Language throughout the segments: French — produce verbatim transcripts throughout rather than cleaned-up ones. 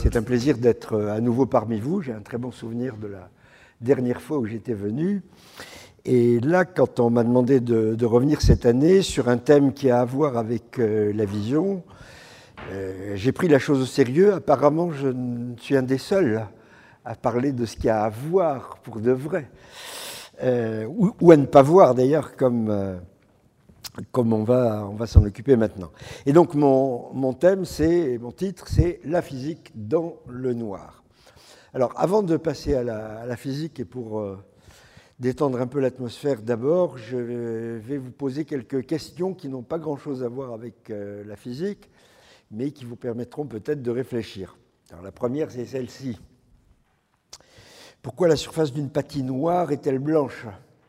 C'est un plaisir d'être à nouveau parmi vous. J'ai un très bon souvenir de la dernière fois où j'étais venu. Et là, quand on m'a demandé de, de revenir cette année sur un thème qui a à voir avec euh, la vision, euh, j'ai pris la chose au sérieux. Apparemment, je suis un des seuls à parler de ce qu'il y a à voir pour de vrai. Euh, ou, ou à ne pas voir d'ailleurs, comme, euh, comme on va, on va s'en occuper maintenant. Et donc mon, mon thème, c'est, mon titre, c'est « La physique dans le noir ». Alors avant de passer à la, à la physique et pour euh, détendre un peu l'atmosphère d'abord, je vais vous poser quelques questions qui n'ont pas grand-chose à voir avec euh, la physique, mais qui vous permettront peut-être de réfléchir. Alors la première, c'est celle-ci. Pourquoi la surface d'une patinoire est-elle blanche ?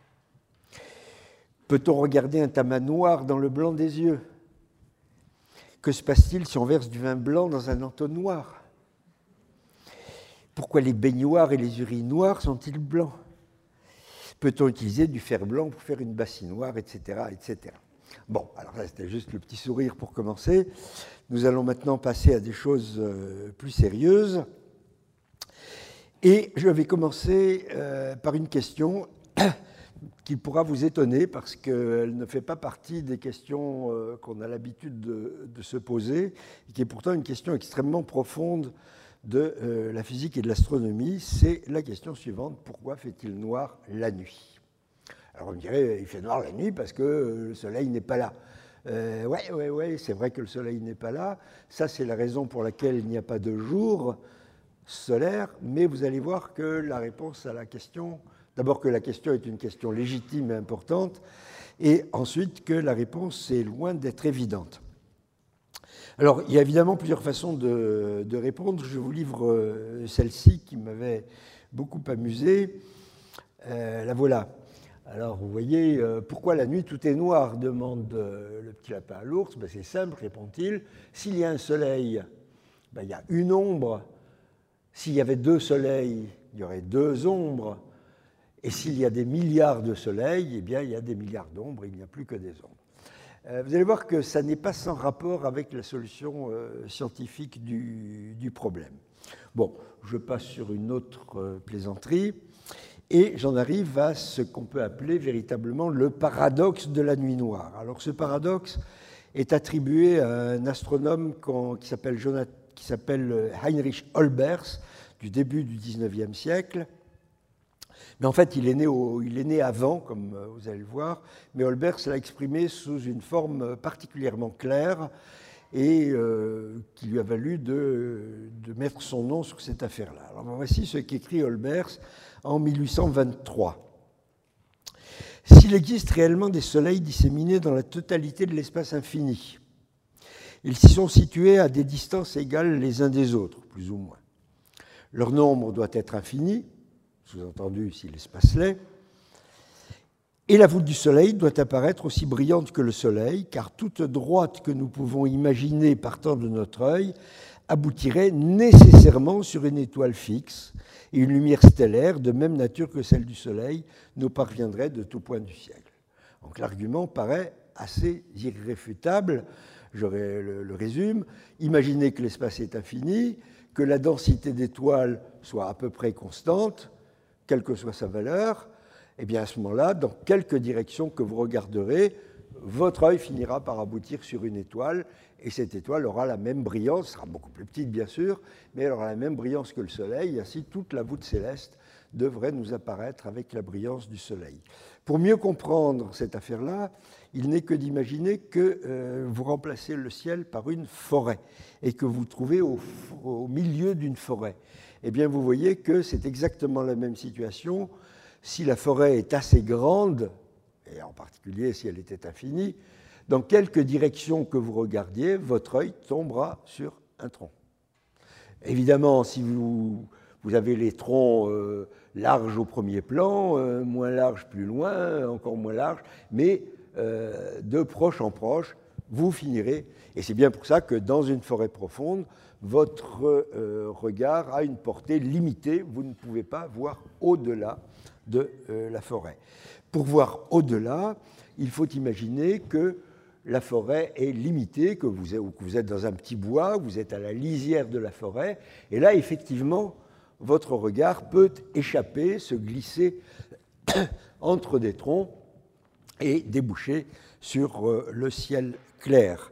Peut-on regarder un tamas noir dans le blanc des yeux ? Que se passe-t-il si on verse du vin blanc dans un entonnoir ? Pourquoi les baignoires et les urinoirs sont-ils blancs ? Peut-on utiliser du fer blanc pour faire une bassinoire, et cetera, et cetera. Bon, alors là, c'était juste le petit sourire pour commencer. Nous allons maintenant passer à des choses plus sérieuses. Et je vais commencer euh, par une question qui pourra vous étonner parce qu'elle ne fait pas partie des questions euh, qu'on a l'habitude de, de se poser et qui est pourtant une question extrêmement profonde de euh, la physique et de l'astronomie. C'est la question suivante: pourquoi fait-il noir la nuit ? Alors on me dirait, il fait noir la nuit parce que le soleil n'est pas là. Euh, ouais, ouais, ouais, c'est vrai que le soleil n'est pas là. Ça, c'est la raison pour laquelle il n'y a pas de jour solaire, mais vous allez voir que la réponse à la question, d'abord que la question est une question légitime et importante, et ensuite que la réponse est loin d'être évidente. Alors, il y a évidemment plusieurs façons de, de répondre. Je vous livre celle-ci qui m'avait beaucoup amusé. Euh, la voilà. Alors, vous voyez, euh, pourquoi la nuit tout est noir ? Demande euh, le petit lapin à l'ours. Ben, c'est simple, répond-il. S'il y a un soleil, ben, il y a une ombre. S'il y avait deux soleils, il y aurait deux ombres. Et s'il y a des milliards de soleils, eh bien, il y a des milliards d'ombres, il n'y a plus que des ombres. Euh, vous allez voir que ça n'est pas sans rapport avec la solution euh, scientifique du, du problème. Bon, je passe sur une autre euh, plaisanterie, et j'en arrive à ce qu'on peut appeler véritablement le paradoxe de la nuit noire. Alors, ce paradoxe est attribué à un astronome qui s'appelle Jonathan, qui s'appelle Heinrich Olbers, du début du dix-neuvième siècle. Mais en fait, il est né, au, il est né avant, comme vous allez le voir, mais Olbers l'a exprimé sous une forme particulièrement claire et euh, qui lui a valu de, de mettre son nom sur cette affaire-là. Alors voici ce qu'écrit Olbers en mille huit cent vingt-trois. « S'il existe réellement des soleils disséminés dans la totalité de l'espace infini, ils s'y sont situés à des distances égales les uns des autres, plus ou moins. Leur nombre doit être infini, sous-entendu si l'espace l'est, et la voûte du Soleil doit apparaître aussi brillante que le Soleil, car toute droite que nous pouvons imaginer partant de notre œil aboutirait nécessairement sur une étoile fixe, et une lumière stellaire de même nature que celle du Soleil nous parviendrait de tout point du ciel. » Donc l'argument paraît assez irréfutable. Je le, le résume. Imaginez que l'espace est infini, que la densité d'étoiles soit à peu près constante, quelle que soit sa valeur. Et bien à ce moment-là, dans quelque direction que vous regarderez, votre œil finira par aboutir sur une étoile, et cette étoile aura la même brillance, sera beaucoup plus petite bien sûr, mais elle aura la même brillance que le Soleil, et ainsi toute la voûte céleste devrait nous apparaître avec la brillance du Soleil. Pour mieux comprendre cette affaire-là, il n'est que d'imaginer que euh, vous remplacez le ciel par une forêt et que vous trouvez au, au milieu d'une forêt. Eh bien, vous voyez que c'est exactement la même situation. Si la forêt est assez grande, et en particulier si elle était infinie, dans quelque direction que vous regardiez, votre œil tombera sur un tronc. Évidemment, si vous, vous avez les troncs euh, larges au premier plan, euh, moins larges plus loin, encore moins larges, mais euh, de proche en proche, vous finirez. Et c'est bien pour ça que dans une forêt profonde, votre euh, regard a une portée limitée. Vous ne pouvez pas voir au-delà de euh, la forêt. Pour voir au-delà, il faut imaginer que la forêt est limitée, que vous êtes, que vous êtes dans un petit bois, vous êtes à la lisière de la forêt, et là, effectivement, votre regard peut échapper, se glisser entre des troncs et déboucher sur euh, le ciel clair.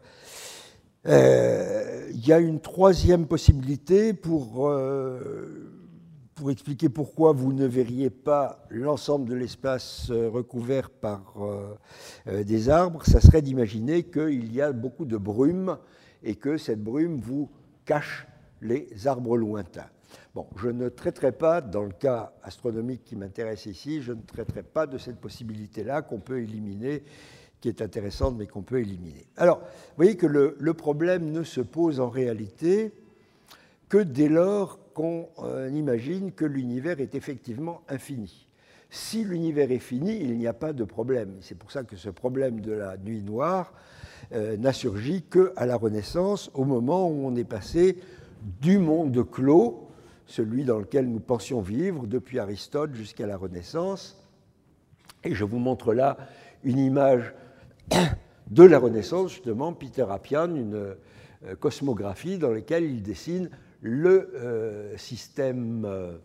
Euh, il y a une troisième possibilité pour, euh, pour expliquer pourquoi vous ne verriez pas l'ensemble de l'espace euh, recouvert par euh, euh, des arbres. Ça serait d'imaginer qu'il y a beaucoup de brume et que cette brume vous cache les arbres lointains. Bon, je ne traiterai pas, dans le cas astronomique qui m'intéresse ici, je ne traiterai pas de cette possibilité-là qu'on peut éliminer, qui est intéressante, mais qu'on peut éliminer. Alors, vous voyez que le, le problème ne se pose en réalité que dès lors qu'on euh, imagine que l'univers est effectivement infini. Si l'univers est fini, il n'y a pas de problème. C'est pour ça que ce problème de la nuit noire euh, n'a surgi qu'à la Renaissance, au moment où on est passé du monde clos, celui dans lequel nous pensions vivre depuis Aristote jusqu'à la Renaissance. Et je vous montre là une image de la Renaissance, justement, Peter Appian, une euh, cosmographie dans laquelle il dessine le euh, système euh,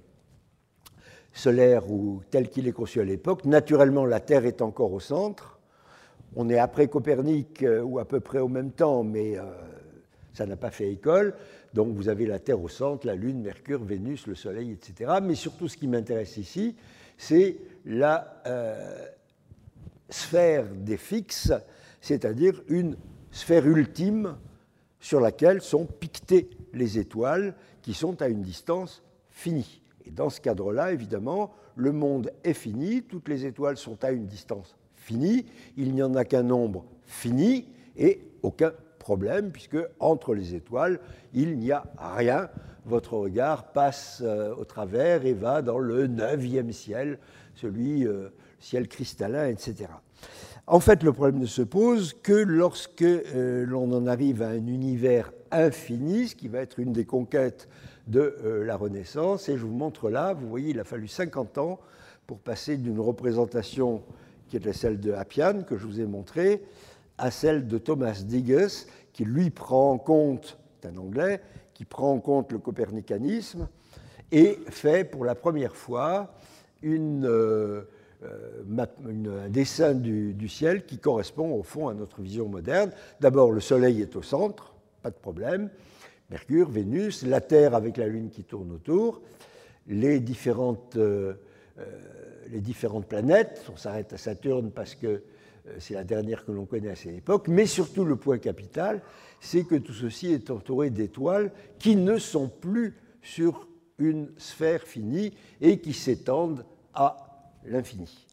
solaire ou, tel qu'il est conçu à l'époque. Naturellement, la Terre est encore au centre. On est après Copernic, euh, ou à peu près au même temps, mais euh, ça n'a pas fait école. Donc vous avez la Terre au centre, la Lune, Mercure, Vénus, le Soleil, et cetera. Mais surtout, ce qui m'intéresse ici, c'est la euh, sphère des fixes, c'est-à-dire une sphère ultime sur laquelle sont piquetées les étoiles qui sont à une distance finie. Et dans ce cadre-là, évidemment, le monde est fini, toutes les étoiles sont à une distance finie, il n'y en a qu'un nombre fini et aucun problème, puisque entre les étoiles, il n'y a rien. Votre regard passe euh, au travers et va dans le neuvième ciel, celui euh, ciel cristallin, et cetera. En fait, le problème ne se pose que lorsque euh, l'on en arrive à un univers infini, ce qui va être une des conquêtes de euh, la Renaissance. Et je vous montre là, vous voyez, il a fallu cinquante ans pour passer d'une représentation qui était celle de Appian, que je vous ai montrée, à celle de Thomas Digges, qui lui prend en compte, c'est un Anglais, qui prend en compte le copernicanisme et fait pour la première fois une, euh, une, un dessin du, du ciel qui correspond au fond à notre vision moderne. D'abord, le Soleil est au centre, pas de problème, Mercure, Vénus, la Terre avec la Lune qui tourne autour, les différentes, euh, les différentes planètes, on s'arrête à Saturne parce que c'est la dernière que l'on connaît à cette époque, mais surtout le point capital, c'est que tout ceci est entouré d'étoiles qui ne sont plus sur une sphère finie et qui s'étendent à l'infini.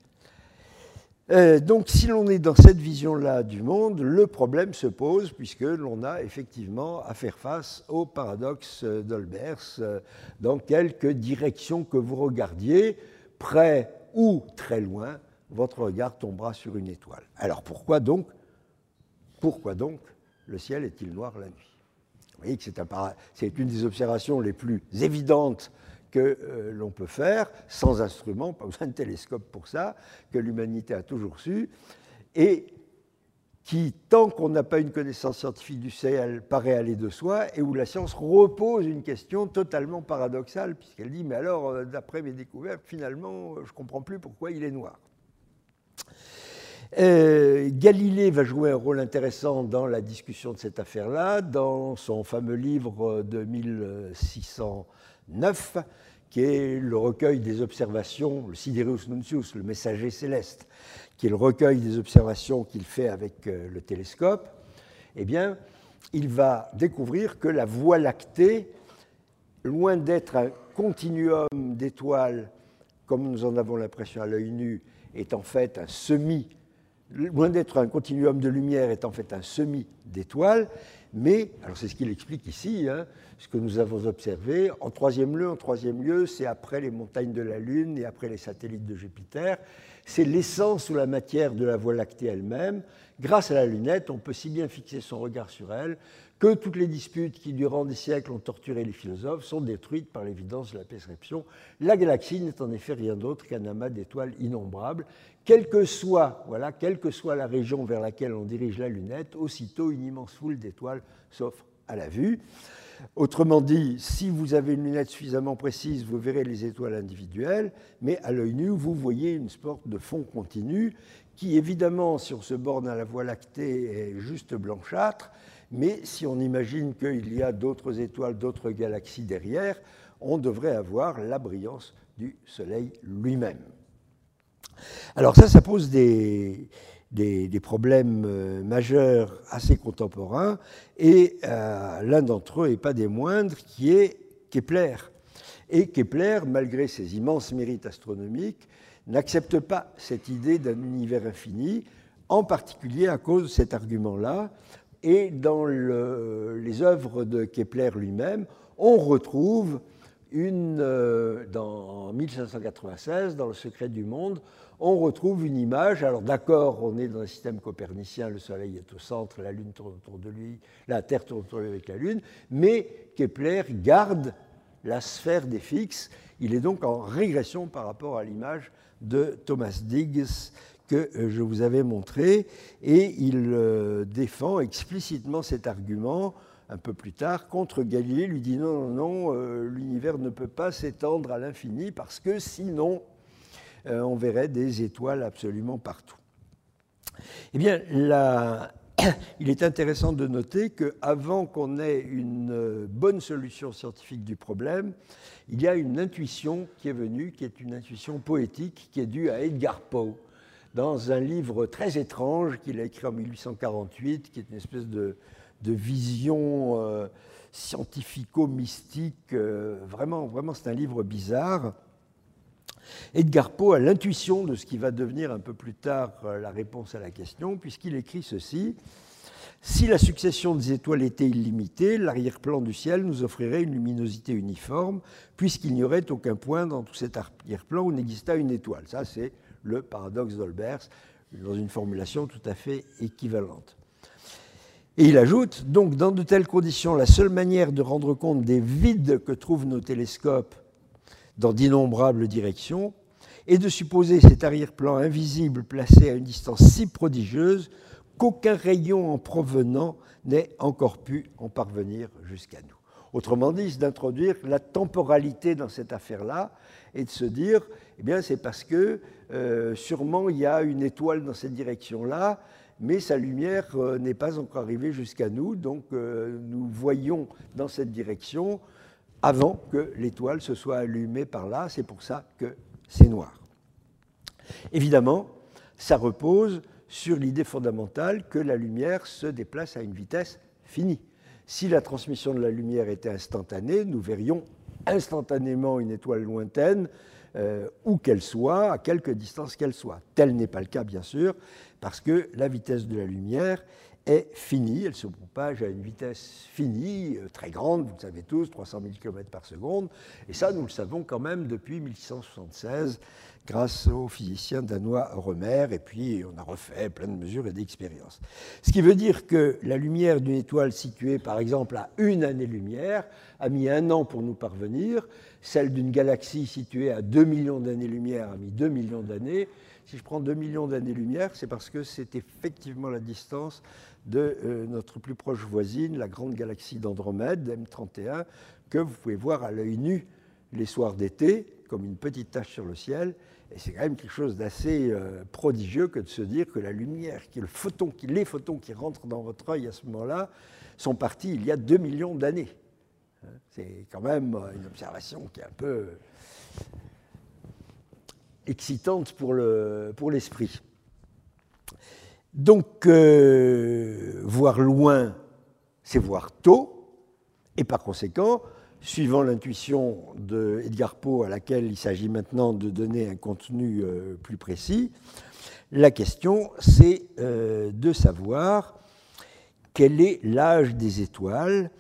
Euh, donc si l'on est dans cette vision-là du monde, le problème se pose puisque l'on a effectivement à faire face au paradoxe d'Olbers. Dans quelque direction que vous regardiez, près ou très loin, votre regard tombera sur une étoile. Alors pourquoi donc, pourquoi donc le ciel est-il noir la nuit? Vous voyez que c'est, un para... c'est une des observations les plus évidentes que euh, l'on peut faire, sans instrument, pas besoin de télescope pour ça, que l'humanité a toujours su, et qui, tant qu'on n'a pas une connaissance scientifique du ciel, paraît aller de soi, et où la science repose une question totalement paradoxale, puisqu'elle dit, mais alors, euh, d'après mes découvertes, finalement, je ne comprends plus pourquoi il est noir. Euh, Galilée va jouer un rôle intéressant dans la discussion de cette affaire-là, dans son fameux livre de mille six cent neuf, qui est le recueil des observations, le Sidereus Nuncius, le messager céleste, qui est le recueil des observations qu'il fait avec euh, le télescope. Eh bien, il va découvrir que la Voie lactée, loin d'être un continuum d'étoiles, comme nous en avons l'impression à l'œil nu, est en fait un semi, loin d'être un continuum de lumière, est en fait un semi d'étoiles, mais, alors c'est ce qu'il explique ici, hein, ce que nous avons observé, en troisième lieu, en troisième lieu, c'est après les montagnes de la Lune et après les satellites de Jupiter, c'est l'essence ou la matière de la Voie lactée elle-même. Grâce à la lunette, on peut si bien fixer son regard sur elle que toutes les disputes qui, durant des siècles, ont torturé les philosophes sont détruites par l'évidence de la perception. La galaxie n'est en effet rien d'autre qu'un amas d'étoiles innombrables. Quelle que soit, voilà, quelle que soit la région vers laquelle on dirige la lunette, aussitôt une immense foule d'étoiles s'offre à la vue. Autrement dit, si vous avez une lunette suffisamment précise, vous verrez les étoiles individuelles, mais à l'œil nu, vous voyez une sorte de fond continu qui, évidemment, si on se borne à la Voie lactée, est juste blanchâtre, mais si on imagine qu'il y a d'autres étoiles, d'autres galaxies derrière, on devrait avoir la brillance du Soleil lui-même. Alors ça, ça pose des... Des, des problèmes euh, majeurs assez contemporains, et euh, l'un d'entre eux, et pas des moindres, qui est Kepler. Et Kepler, malgré ses immenses mérites astronomiques, n'accepte pas cette idée d'un univers infini, en particulier à cause de cet argument-là. Et dans le, les œuvres de Kepler lui-même, on retrouve une, euh, dans, en mille cinq cent quatre-vingt-seize, dans Le secret du monde, on retrouve une image. Alors d'accord, on est dans un système copernicien, le Soleil est au centre, la Lune tourne autour de lui, la Terre tourne autour de lui avec la Lune, mais Kepler garde la sphère des fixes. Il est donc en régression par rapport à l'image de Thomas Digges que je vous avais montré, et il euh, défend explicitement cet argument un peu plus tard contre Galilée, lui dit non, non, non, euh, l'univers ne peut pas s'étendre à l'infini parce que sinon euh, on verrait des étoiles absolument partout. Eh bien, la... il est intéressant de noter qu'avant qu'on ait une bonne solution scientifique du problème, il y a une intuition qui est venue, qui est une intuition poétique, qui est due à Edgar Poe, dans un livre très étrange qu'il a écrit en mille huit cent quarante-huit, qui est une espèce de, de vision euh, scientifico-mystique. Euh, vraiment, vraiment c'est un livre bizarre. Edgar Poe a l'intuition de ce qui va devenir un peu plus tard euh, la réponse à la question, puisqu'il écrit ceci. Si la succession des étoiles était illimitée, l'arrière-plan du ciel nous offrirait une luminosité uniforme, puisqu'il n'y aurait aucun point dans tout cet arrière-plan où n'exista une étoile. Ça, c'est le paradoxe d'Olbers, dans une formulation tout à fait équivalente. Et il ajoute, donc, dans de telles conditions, la seule manière de rendre compte des vides que trouvent nos télescopes dans d'innombrables directions est de supposer cet arrière-plan invisible placé à une distance si prodigieuse qu'aucun rayon en provenant n'ait encore pu en parvenir jusqu'à nous. Autrement dit, c'est d'introduire la temporalité dans cette affaire-là et de se dire, eh bien, c'est parce que euh, sûrement il y a une étoile dans cette direction-là, mais sa lumière euh, n'est pas encore arrivée jusqu'à nous, donc euh, nous voyons dans cette direction avant que l'étoile se soit allumée par là, c'est pour ça que c'est noir. Évidemment, ça repose sur l'idée fondamentale que la lumière se déplace à une vitesse finie. Si la transmission de la lumière était instantanée, nous verrions instantanément une étoile lointaine, euh, où qu'elle soit, à quelque distance qu'elle soit. Tel n'est pas le cas, bien sûr, parce que la vitesse de la lumière est finie, elle se propage à une vitesse finie, euh, très grande, vous le savez tous, trois cent mille kilomètres par seconde, et ça, nous le savons quand même depuis mille six cent soixante-seize, grâce au physicien danois Rømer, et puis on a refait plein de mesures et d'expériences. Ce qui veut dire que la lumière d'une étoile située, par exemple, à une année-lumière, a mis un an pour nous parvenir, celle d'une galaxie située à deux millions d'années-lumière a mis deux millions d'années. Si je prends deux millions d'années-lumière, c'est parce que c'est effectivement la distance de euh, notre plus proche voisine, la grande galaxie d'Andromède, M trente et un, que vous pouvez voir à l'œil nu les soirs d'été, comme une petite tache sur le ciel. Et c'est quand même quelque chose d'assez euh, prodigieux que de se dire que la lumière, qui est le photon, qui, les photons qui rentrent dans votre œil à ce moment-là, sont partis il y a deux millions d'années. C'est quand même une observation qui est un peu excitante pour, le, pour l'esprit. Donc, euh, voir loin, c'est voir tôt, et par conséquent, suivant l'intuition d'Edgar Poe à laquelle il s'agit maintenant de donner un contenu euh, plus précis, la question, c'est euh, de savoir quel est l'âge des étoiles,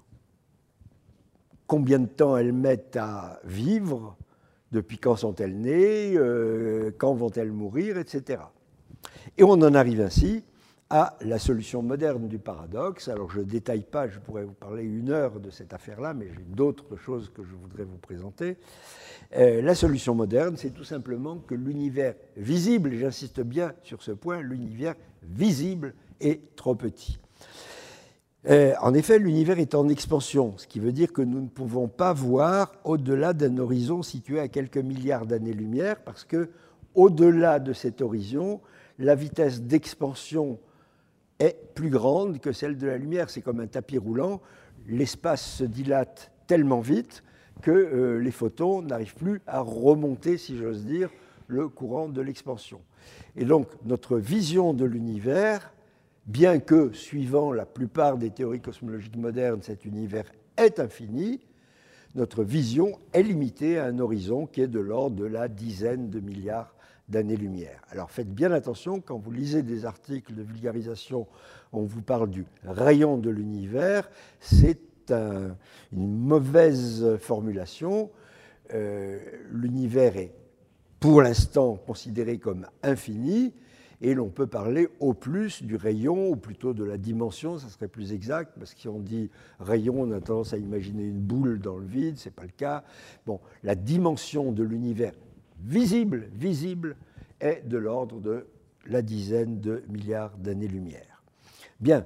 combien de temps elles mettent à vivre, depuis quand sont-elles nées, euh, quand vont-elles mourir, et cetera. Et on en arrive ainsi à la solution moderne du paradoxe. Alors je ne détaille pas, je pourrais vous parler une heure de cette affaire-là, mais j'ai d'autres choses que je voudrais vous présenter. Euh, la solution moderne, c'est tout simplement que l'univers visible, et j'insiste bien sur ce point, l'univers visible est trop petit. Euh, en effet, l'univers est en expansion, ce qui veut dire que nous ne pouvons pas voir au-delà d'un horizon situé à quelques milliards d'années-lumière, parce que au-delà de cet horizon, la vitesse d'expansion est plus grande que celle de la lumière. C'est comme un tapis roulant, l'espace se dilate tellement vite que euh, les photons n'arrivent plus à remonter, si j'ose dire, le courant de l'expansion. Et donc, notre vision de l'univers, bien que, suivant la plupart des théories cosmologiques modernes, cet univers est infini, notre vision est limitée à un horizon qui est de l'ordre de la dizaine de milliards d'années-lumière. Alors faites bien attention, quand vous lisez des articles de vulgarisation, on vous parle du rayon de l'univers, c'est un, une mauvaise formulation. Euh, l'univers est pour l'instant considéré comme infini, et l'on peut parler au plus du rayon, ou plutôt de la dimension, ça serait plus exact, parce que si on dit rayon, on a tendance à imaginer une boule dans le vide, ce n'est pas le cas. Bon, la dimension de l'univers visible, visible, est de l'ordre de la dizaine de milliards d'années-lumière. Bien,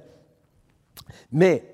mais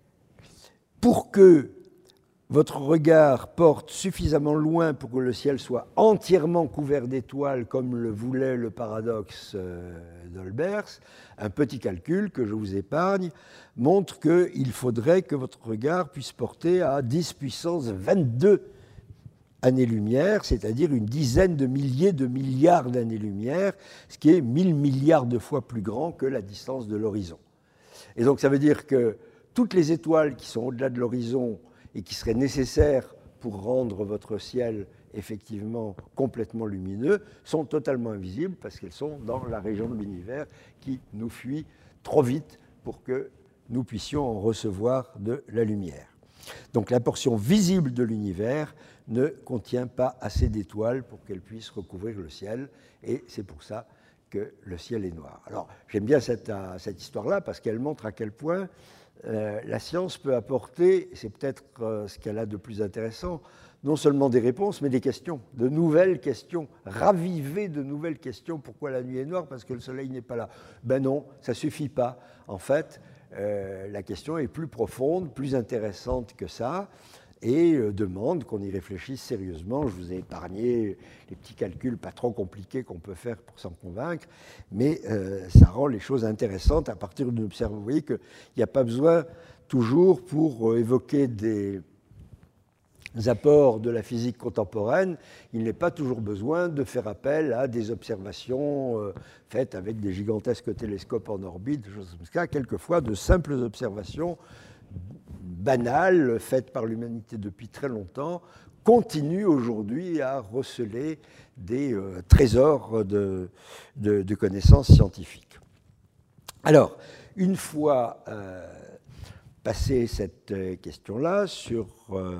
pour que votre regard porte suffisamment loin pour que le ciel soit entièrement couvert d'étoiles, comme le voulait le paradoxe d'Olbers, un petit calcul que je vous épargne montre qu'il faudrait que votre regard puisse porter à dix puissance vingt-deux années-lumière, c'est-à-dire une dizaine de milliers de milliards d'années-lumière, ce qui est mille milliards de fois plus grand que la distance de l'horizon. Et donc ça veut dire que toutes les étoiles qui sont au-delà de l'horizon et qui seraient nécessaires pour rendre votre ciel effectivement complètement lumineux sont totalement invisibles parce qu'elles sont dans la région de l'univers qui nous fuit trop vite pour que nous puissions en recevoir de la lumière. Donc la portion visible de l'univers ne contient pas assez d'étoiles pour qu'elles puissent recouvrir le ciel, et c'est pour ça que le ciel est noir. Alors j'aime bien cette, uh, cette histoire-là parce qu'elle montre à quel point euh, la science peut apporter, et c'est peut-être euh, ce qu'elle a de plus intéressant, non seulement des réponses, mais des questions, de nouvelles questions, raviver de nouvelles questions. Pourquoi la nuit est noire? Parce que le soleil n'est pas là. Ben non, ça ne suffit pas. En fait, euh, la question est plus profonde, plus intéressante que ça, et euh, demande qu'on y réfléchisse sérieusement. Je vous ai épargné les petits calculs pas trop compliqués qu'on peut faire pour s'en convaincre, mais euh, ça rend les choses intéressantes à partir d'une observation. Vous voyez qu'il n'y a pas besoin toujours pour euh, évoquer des apports de la physique contemporaine, il n'est pas toujours besoin de faire appel à des observations euh, faites avec des gigantesques télescopes en orbite, des choses comme ça, quelquefois de simples observations banales faites par l'humanité depuis très longtemps continuent aujourd'hui à receler des euh, trésors de, de, de connaissances scientifiques. Alors, une fois euh, passé cette euh, question-là sur euh,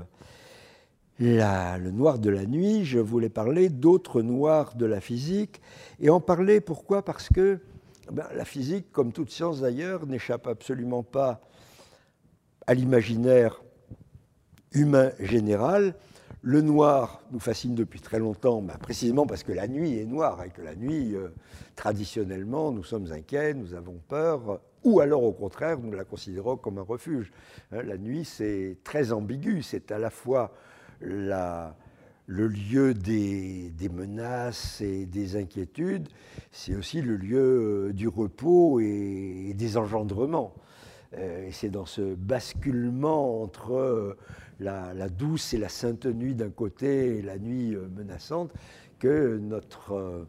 La, le noir de la nuit, je voulais parler d'autres noirs de la physique, et en parler pourquoi? Parce que ben, la physique, comme toute science d'ailleurs, n'échappe absolument pas à l'imaginaire humain général. Le noir nous fascine depuis très longtemps, ben, précisément parce que la nuit est noire, et que la nuit, euh, traditionnellement, nous sommes inquiets, nous avons peur, ou alors au contraire, nous la considérons comme un refuge. Hein, la nuit, c'est très ambigu, c'est à la fois La, le lieu des, des menaces et des inquiétudes, c'est aussi le lieu du repos et, et des engendrements. Euh, et c'est dans ce basculement entre la, la douce et la sainte nuit d'un côté et la nuit menaçante que notre, euh,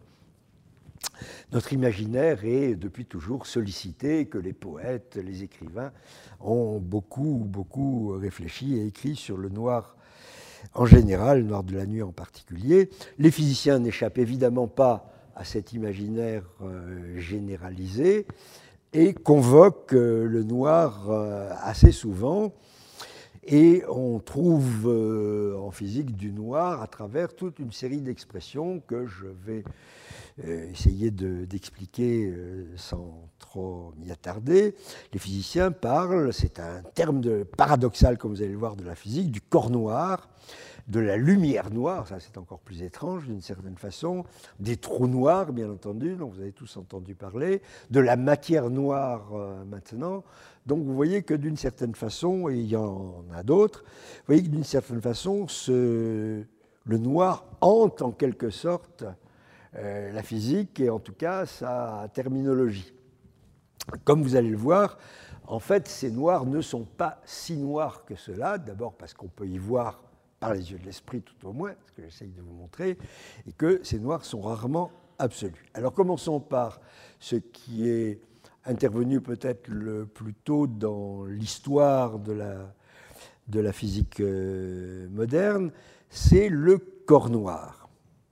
notre imaginaire est depuis toujours sollicité, que les poètes, les écrivains ont beaucoup, beaucoup réfléchi et écrit sur le noir en général, le noir de la nuit en particulier. Les physiciens n'échappent évidemment pas à cet imaginaire euh, généralisé et convoquent euh, le noir euh, assez souvent. Et on trouve euh, en physique du noir à travers toute une série d'expressions que je vais euh, essayer de, d'expliquer euh, sans trop m'y attarder. Les physiciens parlent, c'est un terme de, paradoxal, comme vous allez le voir, de la physique, du corps noir, de la lumière noire, ça c'est encore plus étrange d'une certaine façon, des trous noirs, bien entendu, dont vous avez tous entendu parler, de la matière noire euh, maintenant. Donc vous voyez que d'une certaine façon, et il y en a d'autres, vous voyez que d'une certaine façon, ce, le noir hante en quelque sorte euh, la physique et en tout cas sa terminologie. Comme vous allez le voir, en fait, ces noirs ne sont pas si noirs que cela, d'abord parce qu'on peut y voir par les yeux de l'esprit tout au moins, ce que j'essaye de vous montrer, et que ces noirs sont rarement absolus. Alors commençons par ce qui est intervenu peut-être le plus tôt dans l'histoire de la, de la physique euh, moderne, c'est le corps noir.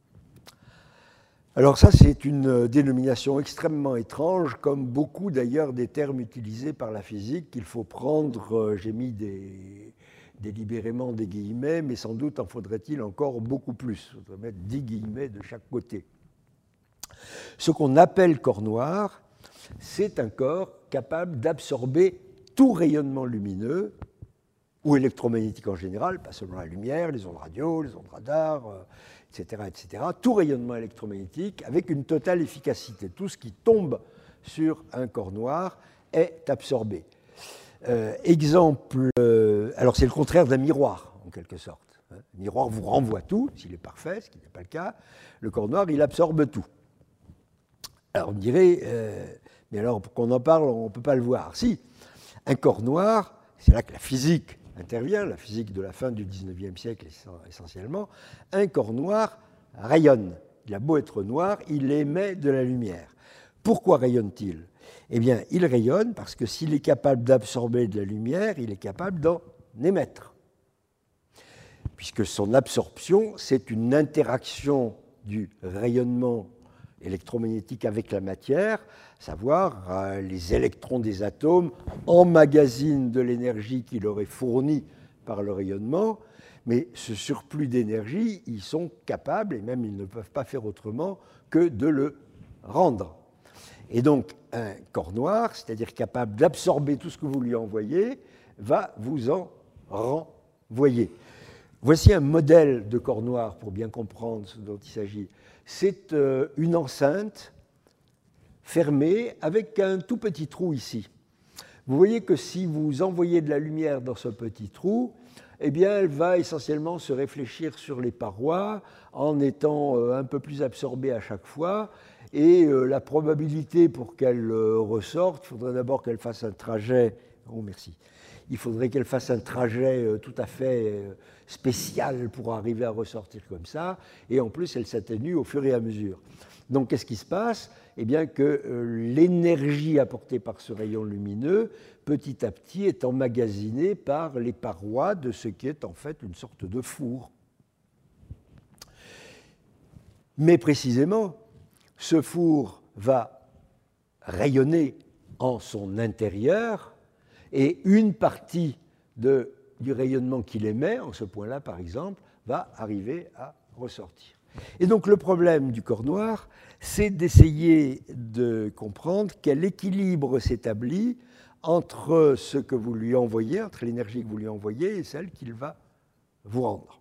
Alors ça, c'est une dénomination extrêmement étrange, comme beaucoup d'ailleurs des termes utilisés par la physique, qu'il faut prendre, euh, j'ai mis des, délibérément des guillemets, mais sans doute en faudrait-il encore beaucoup plus. Il faudrait mettre dix guillemets de chaque côté. Ce qu'on appelle corps noir, c'est un corps capable d'absorber tout rayonnement lumineux ou électromagnétique en général, pas seulement la lumière, les ondes radio, les ondes radar, euh, et cetera, et cetera. Tout rayonnement électromagnétique avec une totale efficacité. Tout ce qui tombe sur un corps noir est absorbé. Euh, exemple, euh, alors c'est le contraire d'un miroir, en quelque sorte. Hein. Le miroir vous renvoie tout, s'il est parfait, ce qui n'est pas le cas. Le corps noir, il absorbe tout. Alors on dirait, euh, mais alors pour qu'on en parle, on ne peut pas le voir. Si, un corps noir, c'est là que la physique intervient, la physique de la fin du dix-neuvième siècle essentiellement, un corps noir rayonne. Il a beau être noir, il émet de la lumière. Pourquoi rayonne-t-il ? Eh bien, il rayonne parce que s'il est capable d'absorber de la lumière, il est capable d'en émettre. Puisque son absorption, c'est une interaction du rayonnement électromagnétique avec la matière, savoir euh, les électrons des atomes emmagasinent de l'énergie qui leur est fournie par le rayonnement, mais ce surplus d'énergie, ils sont capables, et même ils ne peuvent pas faire autrement, que de le rendre. Et donc, un corps noir, c'est-à-dire capable d'absorber tout ce que vous lui envoyez, va vous en renvoyer. Voici un modèle de corps noir pour bien comprendre ce dont il s'agit. C'est euh, une enceinte fermée avec un tout petit trou ici. Vous voyez que si vous envoyez de la lumière dans ce petit trou, eh bien, elle va essentiellement se réfléchir sur les parois en étant euh, un peu plus absorbée à chaque fois. Et euh, la probabilité pour qu'elle euh, ressorte, il faudrait d'abord qu'elle fasse un trajet. Oh, merci. Il faudrait qu'elle fasse un trajet euh, tout à fait euh, spécial pour arriver à ressortir comme ça. Et en plus, elle s'atténue au fur et à mesure. Donc, qu'est-ce qui se passe ? Eh bien, que euh, l'énergie apportée par ce rayon lumineux, petit à petit, est emmagasinée par les parois de ce qui est en fait une sorte de four. Mais précisément, ce four va rayonner en son intérieur et une partie de, du rayonnement qu'il émet, en ce point-là par exemple, va arriver à ressortir. Et donc le problème du corps noir, c'est d'essayer de comprendre quel équilibre s'établit entre ce que vous lui envoyez, entre l'énergie que vous lui envoyez et celle qu'il va vous rendre.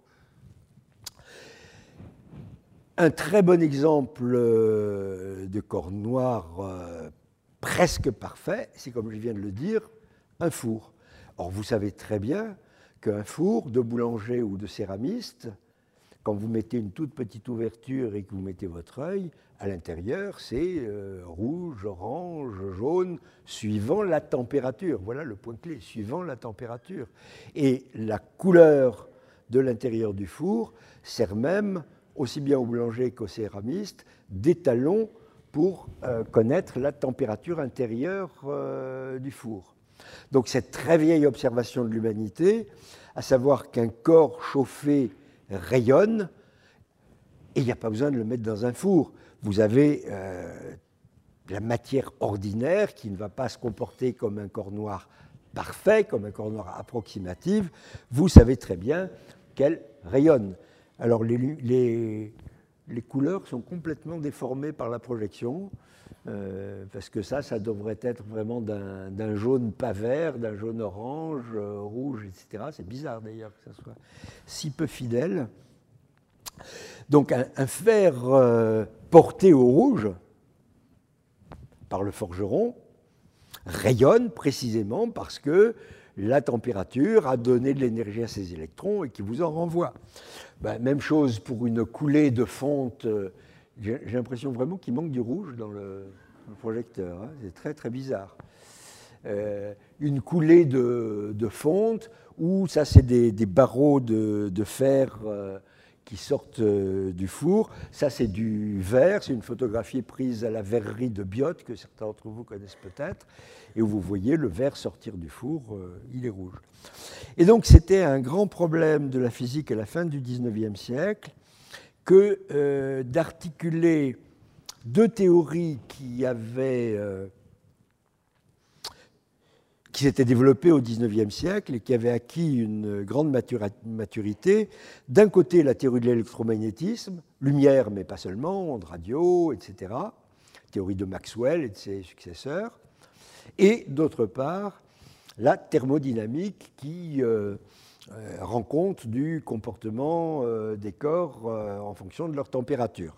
Un très bon exemple de corps noir euh, presque parfait, c'est comme je viens de le dire, un four. Or, vous savez très bien qu'un four de boulanger ou de céramiste, quand vous mettez une toute petite ouverture et que vous mettez votre œil, à l'intérieur, c'est euh, rouge, orange, jaune, suivant la température. Voilà le point clé, suivant la température. Et la couleur de l'intérieur du four sert même, aussi bien au boulanger qu'au céramiste, d'étalon pour euh, connaître la température intérieure euh, du four. Donc cette très vieille observation de l'humanité, à savoir qu'un corps chauffé rayonne, et il n'y a pas besoin de le mettre dans un four. Vous avez euh, la matière ordinaire qui ne va pas se comporter comme un corps noir parfait, comme un corps noir approximatif, vous savez très bien qu'elle rayonne. Alors les, les, les couleurs sont complètement déformées par la projection, euh, parce que ça, ça devrait être vraiment d'un jaune pas vert, d'un jaune orange, euh, rouge, et cetera. C'est bizarre d'ailleurs que ça soit si peu fidèle. Donc un, un fer euh, porté au rouge par le forgeron rayonne précisément parce que la température a donné de l'énergie à ces électrons et qui vous en renvoie. Ben, même chose pour une coulée de fonte. J'ai l'impression vraiment qu'il manque du rouge dans le, le projecteur. Hein. C'est très très bizarre. Euh, une coulée de, de fonte, où ça c'est des, des barreaux de, de fer euh, qui sortent euh, du four. Ça c'est du verre, c'est une photographie prise à la verrerie de Biot, que certains d'entre vous connaissent peut-être, et où vous voyez le verre sortir du four, euh, il est rouge. Et donc c'était un grand problème de la physique à la fin du dix-neuvième siècle, que euh, d'articuler deux théories qui avaient... Euh, qui s'étaient développées au dix-neuvième siècle et qui avaient acquis une grande maturité. D'un côté, la théorie de l'électromagnétisme, lumière, mais pas seulement, ondes radio, et cetera, théorie de Maxwell et de ses successeurs, et d'autre part, la thermodynamique qui euh, euh, rend compte du comportement euh, des corps euh, en fonction de leur température.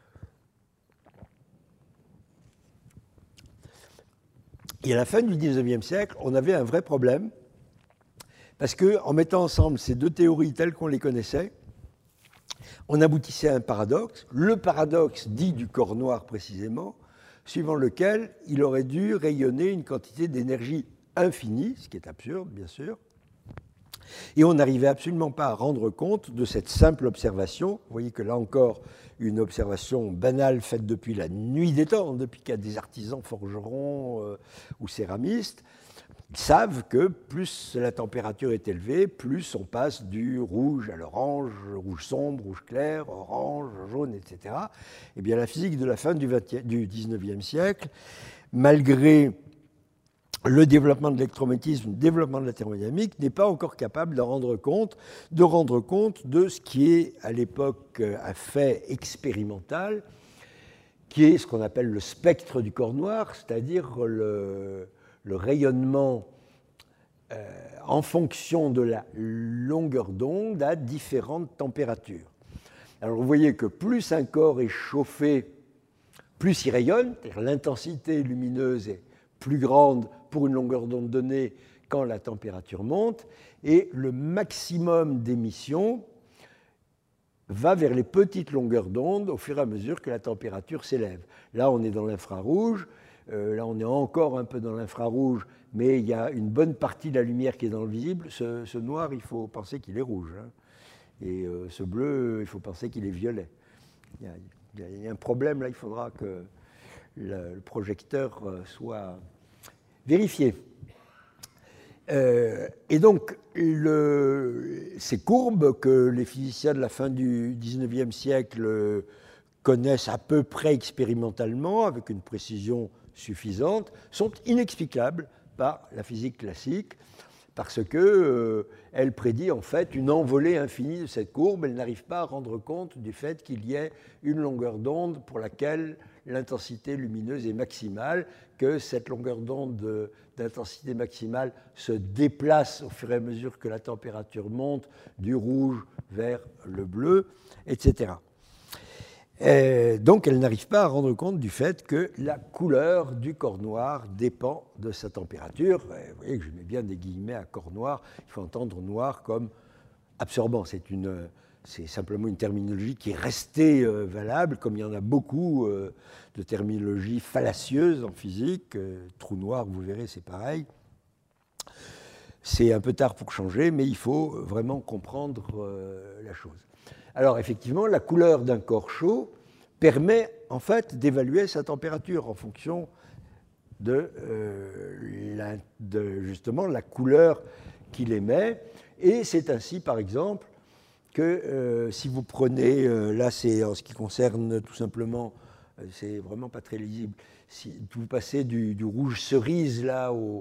Et à la fin du dix-neuvième siècle, on avait un vrai problème, parce qu'en mettant ensemble ces deux théories telles qu'on les connaissait, on aboutissait à un paradoxe, le paradoxe dit du corps noir précisément, suivant lequel il aurait dû rayonner une quantité d'énergie infinie, ce qui est absurde, bien sûr, et on n'arrivait absolument pas à rendre compte de cette simple observation. Vous voyez que là encore, une observation banale faite depuis la nuit des temps, depuis qu'il y a des artisans forgerons euh, ou céramistes, ils savent que plus la température est élevée, plus on passe du rouge à l'orange, rouge sombre, rouge clair, orange, jaune, et cetera. Eh bien, la physique de la fin du, du dix-neuvième siècle, malgré le développement de l'électromagnétisme, le développement de la thermodynamique, n'est pas encore capable de rendre compte, de rendre compte de ce qui est à l'époque un fait expérimental, qui est ce qu'on appelle le spectre du corps noir, c'est-à-dire le, le rayonnement euh, en fonction de la longueur d'onde à différentes températures. Alors vous voyez que plus un corps est chauffé, plus il rayonne, c'est-à-dire l'intensité lumineuse est plus grande pour une longueur d'onde donnée quand la température monte, et le maximum d'émission va vers les petites longueurs d'onde au fur et à mesure que la température s'élève. Là, on est dans l'infrarouge, euh, là, on est encore un peu dans l'infrarouge, mais il y a une bonne partie de la lumière qui est dans le visible. Ce, ce noir, il faut penser qu'il est rouge, hein. Et euh, ce bleu, il faut penser qu'il est violet. Il y, a, il, y a, il y a un problème, là, il faudra que le, le projecteur soit vérifié. Euh, et donc, le, ces courbes que les physiciens de la fin du dix-neuvième siècle connaissent à peu près expérimentalement, avec une précision suffisante, sont inexplicables par la physique classique, parce qu'elle euh, prédit en fait une envolée infinie de cette courbe. Elle n'arrive pas à rendre compte du fait qu'il y ait une longueur d'onde pour laquelle l'intensité lumineuse est maximale, que cette longueur d'onde d'intensité maximale se déplace au fur et à mesure que la température monte du rouge vers le bleu, et cetera. Et donc elle n'arrive pas à rendre compte du fait que la couleur du corps noir dépend de sa température. Et vous voyez que je mets bien des guillemets à corps noir, il faut entendre noir comme absorbant. C'est une... C'est simplement une terminologie qui est restée euh, valable, comme il y en a beaucoup euh, de terminologies fallacieuses en physique. Euh, trou noir, vous verrez, c'est pareil. C'est un peu tard pour changer, mais il faut vraiment comprendre euh, la chose. Alors, effectivement, la couleur d'un corps chaud permet, en fait, d'évaluer sa température en fonction de, euh, la, de justement, la couleur qu'il émet. Et c'est ainsi, par exemple, que euh, si vous prenez, euh, là c'est en ce qui concerne tout simplement, euh, c'est vraiment pas très lisible, si vous passez du, du rouge cerise là au,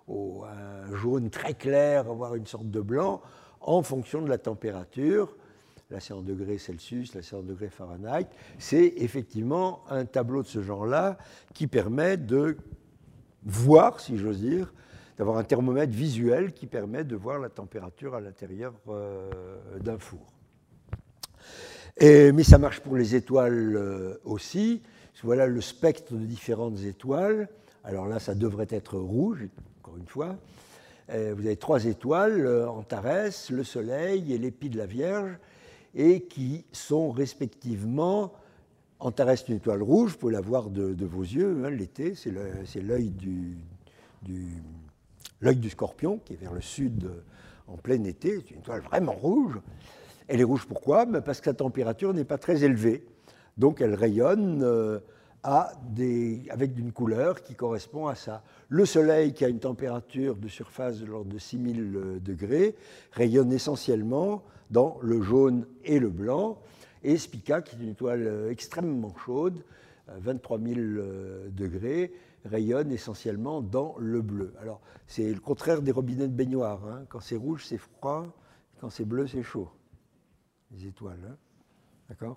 au, un jaune très clair, voire une sorte de blanc, en fonction de la température. Là, c'est en degrés Celsius, là, c'est en degrés Fahrenheit. C'est effectivement un tableau de ce genre-là qui permet de voir, si j'ose dire, d'avoir un thermomètre visuel qui permet de voir la température à l'intérieur euh, d'un four. Et, mais ça marche pour les étoiles euh, aussi. Voilà le spectre de différentes étoiles. Alors là, ça devrait être rouge, encore une fois. Et vous avez trois étoiles, euh, Antares, le Soleil et l'épi de la Vierge, et qui sont respectivement, Antares, une étoile rouge, vous pouvez la voir de, de vos yeux, hein, l'été, c'est l'œil du, du, l'œil du Scorpion, qui est vers le sud en plein été, c'est une étoile vraiment rouge. Elle est rouge pourquoi? Ben parce que sa température n'est pas très élevée, donc elle rayonne euh, à des, avec une couleur qui correspond à ça. Le Soleil, qui a une température de surface de l'ordre de six mille degrés, rayonne essentiellement dans le jaune et le blanc, et Spica, qui est une étoile extrêmement chaude, vingt-trois mille degrés, rayonne essentiellement dans le bleu. Alors, c'est le contraire des robinets de baignoire. Hein. Quand c'est rouge, c'est froid, quand c'est bleu, c'est chaud. Les étoiles. Hein. D'accord ?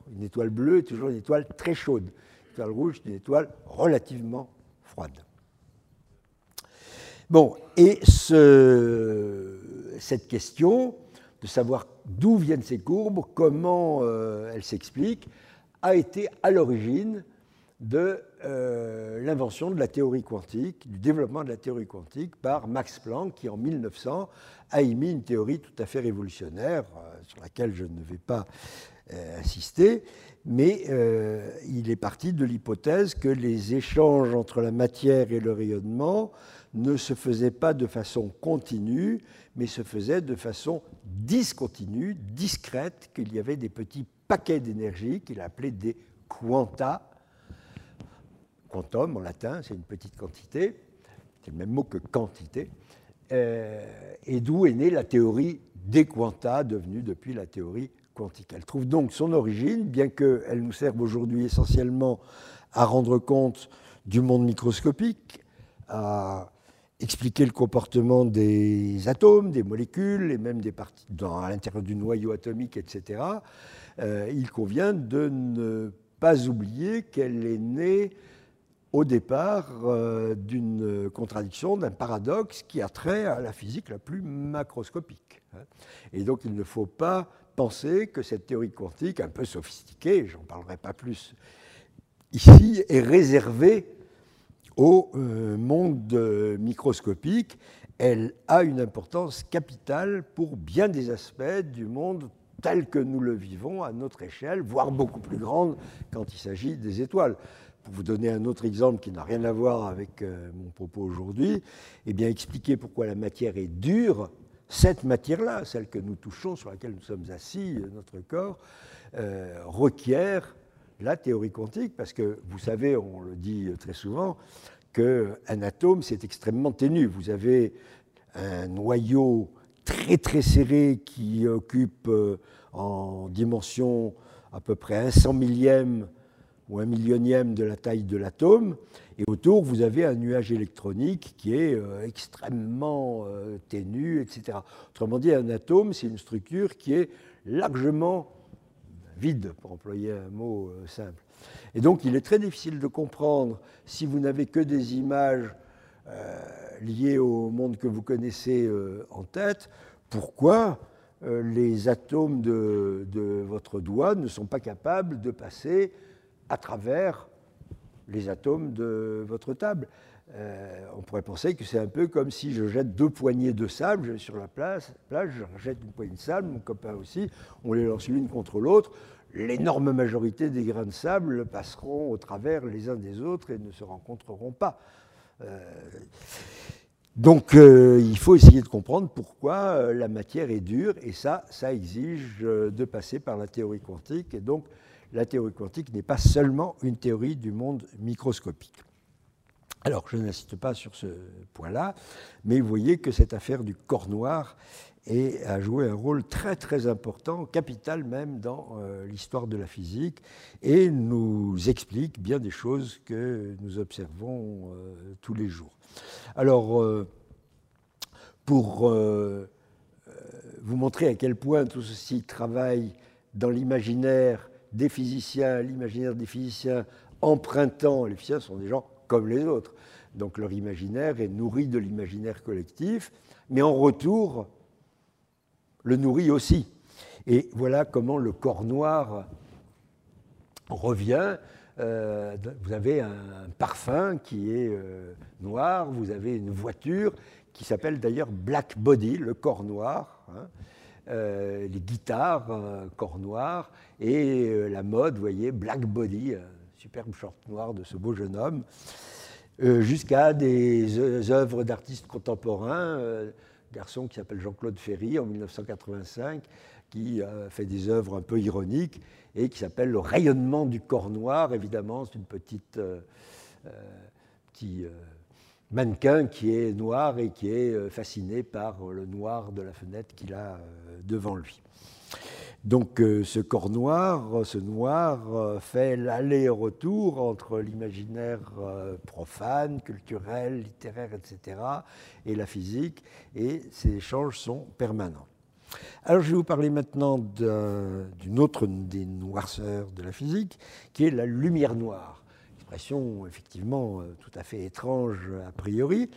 Une étoile bleue est toujours une étoile très chaude. Une étoile rouge, c'est une étoile relativement froide. Bon, et ce, cette question de savoir d'où viennent ces courbes, comment euh, elles s'expliquent, a été à l'origine de euh, l'invention de la théorie quantique, du développement de la théorie quantique par Max Planck, qui en mille neuf cents a émis une théorie tout à fait révolutionnaire, euh, sur laquelle je ne vais pas euh, insister, mais euh, il est parti de l'hypothèse que les échanges entre la matière et le rayonnement ne se faisaient pas de façon continue, mais se faisaient de façon discontinue, discrète, qu'il y avait des petits paquets d'énergie qu'il appelait des quanta. Quantum en latin, c'est une petite quantité, c'est le même mot que quantité, euh, et d'où est née la théorie des quanta, devenue depuis la théorie quantique. Elle trouve donc son origine, bien qu'elle nous serve aujourd'hui essentiellement à rendre compte du monde microscopique, à expliquer le comportement des atomes, des molécules, et même des parties dans, à l'intérieur du noyau atomique, et cetera. Euh, il convient de ne pas oublier qu'elle est née au départ euh, d'une contradiction, d'un paradoxe qui a trait à la physique la plus macroscopique. Hein. Et donc il ne faut pas penser que cette théorie quantique, un peu sophistiquée, j'en parlerai pas plus ici, est réservée au euh, monde euh, microscopique. Elle a une importance capitale pour bien des aspects du monde tel que nous le vivons à notre échelle, voire beaucoup plus grande quand il s'agit des étoiles. Pour vous donner un autre exemple qui n'a rien à voir avec euh, mon propos aujourd'hui, eh bien expliquer pourquoi la matière est dure, cette matière-là, celle que nous touchons, sur laquelle nous sommes assis, notre corps, euh, requiert la théorie quantique, parce que vous savez, on le dit très souvent, qu'un atome, c'est extrêmement ténu. Vous avez un noyau très très serré qui occupe euh, en dimension à peu près un cent millième ou un millionième de la taille de l'atome, et autour, vous avez un nuage électronique qui est euh, extrêmement euh, ténu, et cetera. Autrement dit, un atome, c'est une structure qui est largement vide, pour employer un mot euh, simple. Et donc, il est très difficile de comprendre, si vous n'avez que des images euh, liées au monde que vous connaissez euh, en tête, pourquoi euh, les atomes de, de votre doigt ne sont pas capables de passer à travers les atomes de votre table. Euh, on pourrait penser que c'est un peu comme si je jette deux poignées de sable, je vais sur la plage, plage, je jette une poignée de sable, mon copain aussi, on les lance l'une contre l'autre, l'énorme majorité des grains de sable passeront au travers les uns des autres et ne se rencontreront pas. Euh, donc euh, il faut essayer de comprendre pourquoi euh, la matière est dure, et ça, ça exige euh, de passer par la théorie quantique, et donc la théorie quantique n'est pas seulement une théorie du monde microscopique. Alors, je n'insiste pas sur ce point-là, mais vous voyez que cette affaire du corps noir est, a joué un rôle très très important, capital même dans euh, l'histoire de la physique, et nous explique bien des choses que nous observons euh, tous les jours. Alors, euh, pour euh, euh, vous montrer à quel point tout ceci travaille dans l'imaginaire des physiciens, l'imaginaire des physiciens empruntant, les physiciens sont des gens comme les autres, donc leur imaginaire est nourri de l'imaginaire collectif, mais en retour, le nourrit aussi. Et voilà comment le corps noir revient. Euh, vous avez un parfum qui est euh, noir, vous avez une voiture qui s'appelle d'ailleurs Black Body, le corps noir, hein, euh, les guitares, euh, corps noir, et euh, la mode, vous voyez, Black Body, un superbe short noir de ce beau jeune homme, euh, jusqu'à des œuvres d'artistes contemporains, euh, un garçon qui s'appelle Jean-Claude Ferry en mille neuf cent quatre-vingt-cinq, qui a fait des œuvres un peu ironiques et qui s'appelle Le rayonnement du corps noir. Évidemment, c'est une petite euh, euh, petit euh, mannequin qui est noir et qui est euh, fasciné par le noir de la fenêtre qu'il a euh, devant lui. Donc euh, ce corps noir, ce noir euh, fait l'aller-retour entre l'imaginaire euh, profane, culturel, littéraire, et cetera, et la physique, et ces échanges sont permanents. Alors je vais vous parler maintenant d'une autre des noirceurs de la physique, qui est la lumière noire. Expression effectivement tout à fait étrange a priori,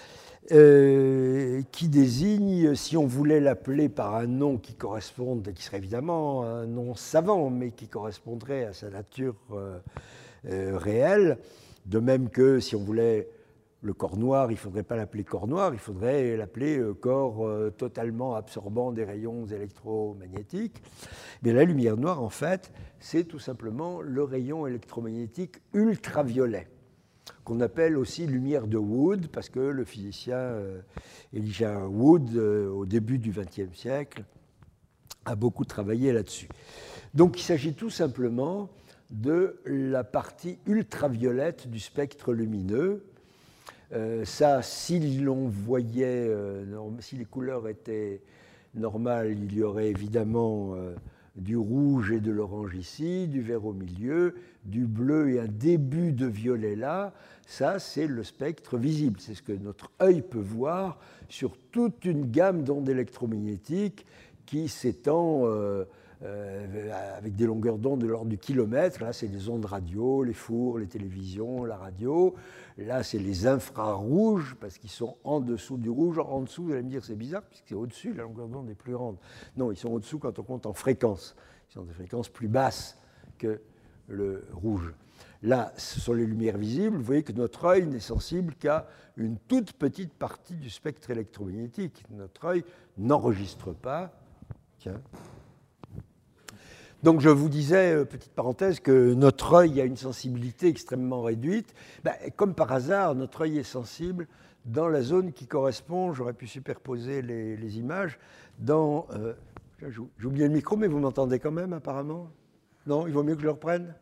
euh, qui désigne, si on voulait l'appeler par un nom qui corresponde, qui serait évidemment un nom savant, mais qui correspondrait à sa nature euh, euh, réelle, de même que si on voulait le corps noir, il ne faudrait pas l'appeler corps noir, il faudrait l'appeler corps euh, totalement absorbant des rayons électromagnétiques. Mais la lumière noire, en fait, c'est tout simplement le rayon électromagnétique ultraviolet, qu'on appelle aussi lumière de Wood, parce que le physicien euh, Elijah Wood, euh, au début du vingtième siècle, a beaucoup travaillé là-dessus. Donc il s'agit tout simplement de la partie ultraviolette du spectre lumineux. Euh, ça, si l'on voyait, euh, si les couleurs étaient normales, il y aurait évidemment euh, du rouge et de l'orange ici, du vert au milieu, du bleu et un début de violet là. Ça, c'est le spectre visible. C'est ce que notre œil peut voir sur toute une gamme d'ondes électromagnétiques qui s'étend euh, euh, avec des longueurs d'onde de l'ordre du kilomètre. Là, c'est les ondes radio, les fours, les télévisions, la radio. Là, c'est les infrarouges, parce qu'ils sont en dessous du rouge. En dessous, vous allez me dire, c'est bizarre, puisque c'est au-dessus, la longueur d'onde est plus grande. Non, ils sont au-dessous quand on compte en fréquence. Ils sont des fréquences plus basses que le rouge. Là, ce sont les lumières visibles. Vous voyez que notre œil n'est sensible qu'à une toute petite partie du spectre électromagnétique. Notre œil n'enregistre pas. Tiens. Donc je vous disais, petite parenthèse, que notre œil a une sensibilité extrêmement réduite. Ben, comme par hasard, notre œil est sensible dans la zone qui correspond, j'aurais pu superposer les, les images, dans... Euh, j'ai oublié le micro, mais vous m'entendez quand même apparemment? Non, il vaut mieux que je le reprenne?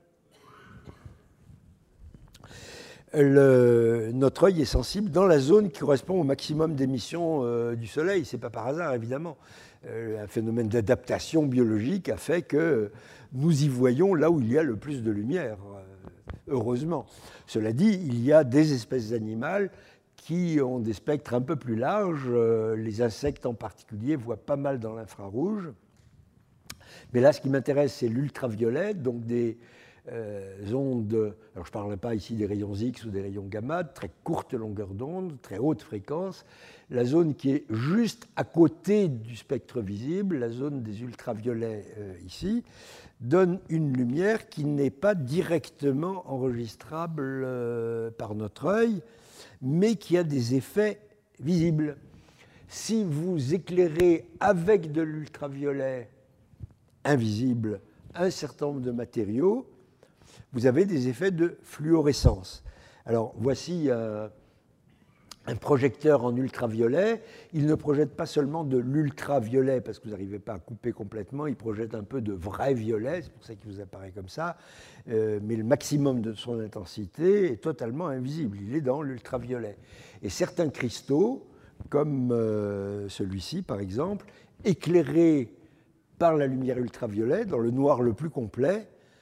Le, notre œil est sensible dans la zone qui correspond au maximum d'émissions euh, du Soleil. Ce n'est pas par hasard, évidemment. Euh, un phénomène d'adaptation biologique a fait que nous y voyons là où il y a le plus de lumière, euh, heureusement. Cela dit, il y a des espèces animales qui ont des spectres un peu plus larges. Euh, les insectes en particulier voient pas mal dans l'infrarouge. Mais là, ce qui m'intéresse, c'est l'ultraviolet, donc des euh, ondes, alors je ne parle pas ici des rayons X ou des rayons gamma, de très courte longueur d'onde, très haute fréquence. La zone qui est juste à côté du spectre visible, la zone des ultraviolets euh, ici, donne une lumière qui n'est pas directement enregistrable euh, par notre œil, mais qui a des effets visibles. Si vous éclairez avec de l'ultraviolet invisible un certain nombre de matériaux, vous avez des effets de fluorescence. Alors voici euh, un projecteur en ultraviolet. Il ne projette pas seulement de l'ultraviolet, parce que vous n'arrivez pas à couper complètement, il projette un peu de vrai violet, c'est pour ça qu'il vous apparaît comme ça, euh, mais le maximum de son intensité est totalement invisible, il est dans l'ultraviolet. Et certains cristaux, comme euh, celui-ci par exemple, éclairés par la lumière ultraviolet, dans le noir le plus complet,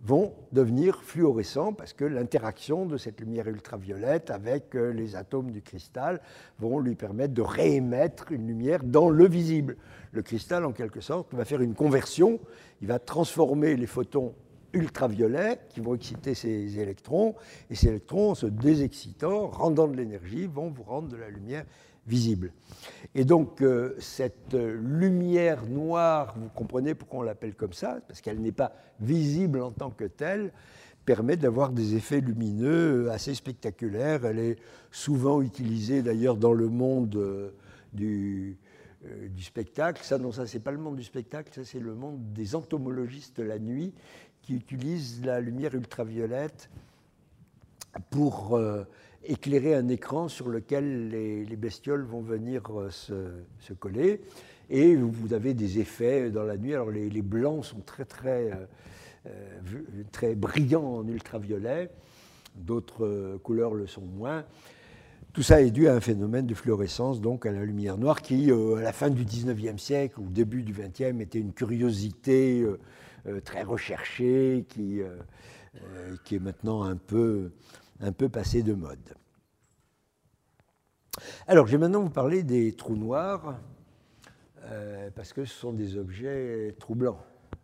vont devenir fluorescents parce que l'interaction de cette lumière ultraviolette avec les atomes du cristal vont lui permettre de réémettre une lumière dans le visible. Le cristal, en quelque sorte, va faire une conversion, il va transformer les photons ultraviolets qui vont exciter ces électrons, et ces électrons, en se désexcitant, rendant de l'énergie, vont vous rendre de la lumière visible. Et donc, euh, cette lumière noire, vous comprenez pourquoi on l'appelle comme ça, parce qu'elle n'est pas visible en tant que telle, permet d'avoir des effets lumineux assez spectaculaires. Elle est souvent utilisée d'ailleurs dans le monde euh, du, euh, du spectacle. Ça, non, ça, c'est pas le monde du spectacle, ça, c'est le monde des entomologistes la nuit qui utilisent la lumière ultraviolette pour euh, éclairer un écran sur lequel les, les bestioles vont venir euh, se, se coller. Et vous avez des effets dans la nuit. Alors les, les blancs sont très, très, euh, très brillants en ultraviolet. D'autres euh, couleurs le sont moins. Tout ça est dû à un phénomène de fluorescence, donc à la lumière noire, qui, euh, à la fin du dix-neuvième siècle ou au début du vingtième, était une curiosité euh, euh, très recherchée, qui, euh, euh, qui est maintenant un peu... un peu passé de mode. Alors, je vais maintenant vous parler des trous noirs, euh, parce que ce sont des objets troublants.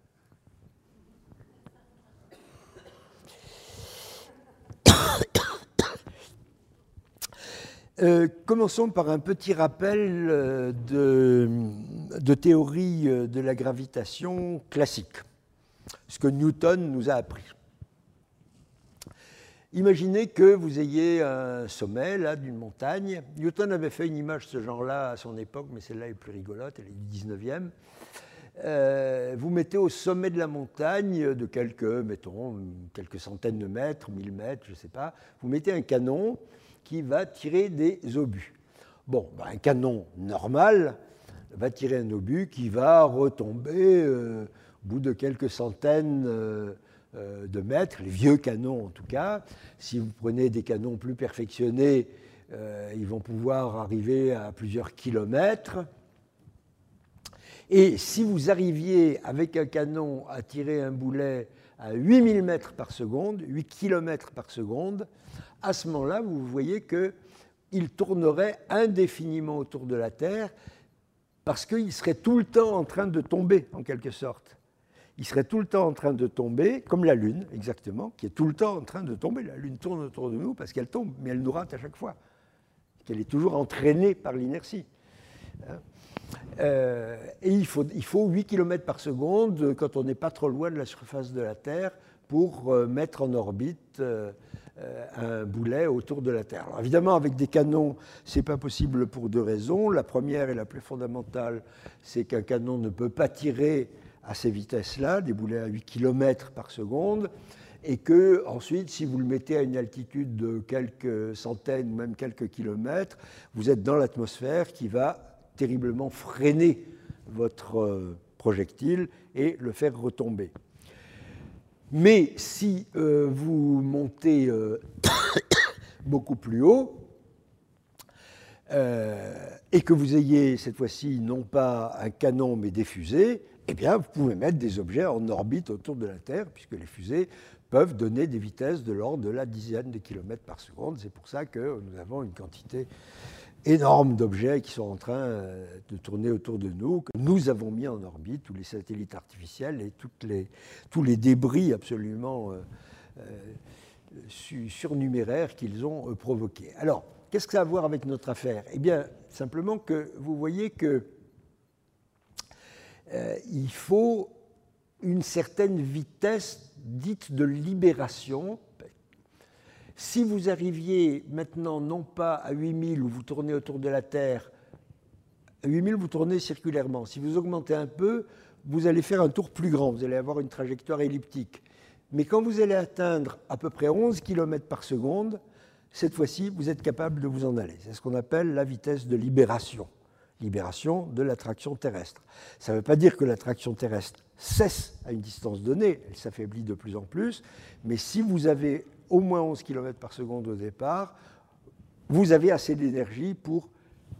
Euh, commençons par un petit rappel de, de théorie de la gravitation classique, ce que Newton nous a appris. Imaginez que vous ayez un sommet là d'une montagne. Newton avait fait une image de ce genre-là à son époque, mais celle-là est plus rigolote, elle est du dix-neuvième. Euh, vous mettez au sommet de la montagne de quelques, mettons, quelques centaines de mètres, mille mètres, je ne sais pas, vous mettez un canon qui va tirer des obus. Bon, ben, un canon normal va tirer un obus qui va retomber euh, au bout de quelques centaines euh, de mètres, les vieux canons en tout cas. Si vous prenez des canons plus perfectionnés, euh, ils vont pouvoir arriver à plusieurs kilomètres. Et si vous arriviez avec un canon à tirer un boulet à huit mille mètres par seconde, huit kilomètres par seconde, à ce moment-là, vous voyez qu'il tournerait indéfiniment autour de la Terre parce qu'il serait tout le temps en train de tomber, en quelque sorte. Il serait tout le temps en train de tomber, comme la Lune, exactement, qui est tout le temps en train de tomber. La Lune tourne autour de nous parce qu'elle tombe, mais elle nous rate à chaque fois. Qu'elle est toujours entraînée par l'inertie. Euh, et il faut, il faut huit kilomètres par seconde quand on n'est pas trop loin de la surface de la Terre pour euh, mettre en orbite euh, un boulet autour de la Terre. Alors évidemment, avec des canons, ce n'est pas possible pour deux raisons. La première et la plus fondamentale, c'est qu'un canon ne peut pas tirer à ces vitesses-là, des boulets à huit kilomètres par seconde, et que ensuite, si vous le mettez à une altitude de quelques centaines ou même quelques kilomètres, vous êtes dans l'atmosphère qui va terriblement freiner votre projectile et le faire retomber. Mais si euh, vous montez euh, beaucoup plus haut, euh, et que vous ayez cette fois-ci non pas un canon mais des fusées, eh bien vous pouvez mettre des objets en orbite autour de la Terre, puisque les fusées peuvent donner des vitesses de l'ordre de la dizaine de kilomètres par seconde. C'est pour ça que nous avons une quantité énorme d'objets qui sont en train de tourner autour de nous, que nous avons mis en orbite, tous les satellites artificiels et toutes les, tous les débris absolument euh, euh, surnuméraires qu'ils ont euh, provoqués. Alors, qu'est-ce que ça a à voir avec notre affaire? Eh bien, simplement que vous voyez que euh, il faut une certaine vitesse dite de libération. Si vous arriviez maintenant non pas à huit mille où vous tournez autour de la Terre, à huit mille vous tournez circulairement. Si vous augmentez un peu, vous allez faire un tour plus grand, vous allez avoir une trajectoire elliptique. Mais quand vous allez atteindre à peu près onze kilomètres par seconde, cette fois-ci, vous êtes capable de vous en aller. C'est ce qu'on appelle la vitesse de libération. Libération de l'attraction terrestre. Ça ne veut pas dire que l'attraction terrestre cesse à une distance donnée, elle s'affaiblit de plus en plus, mais si vous avez au moins onze kilomètres par seconde au départ, vous avez assez d'énergie pour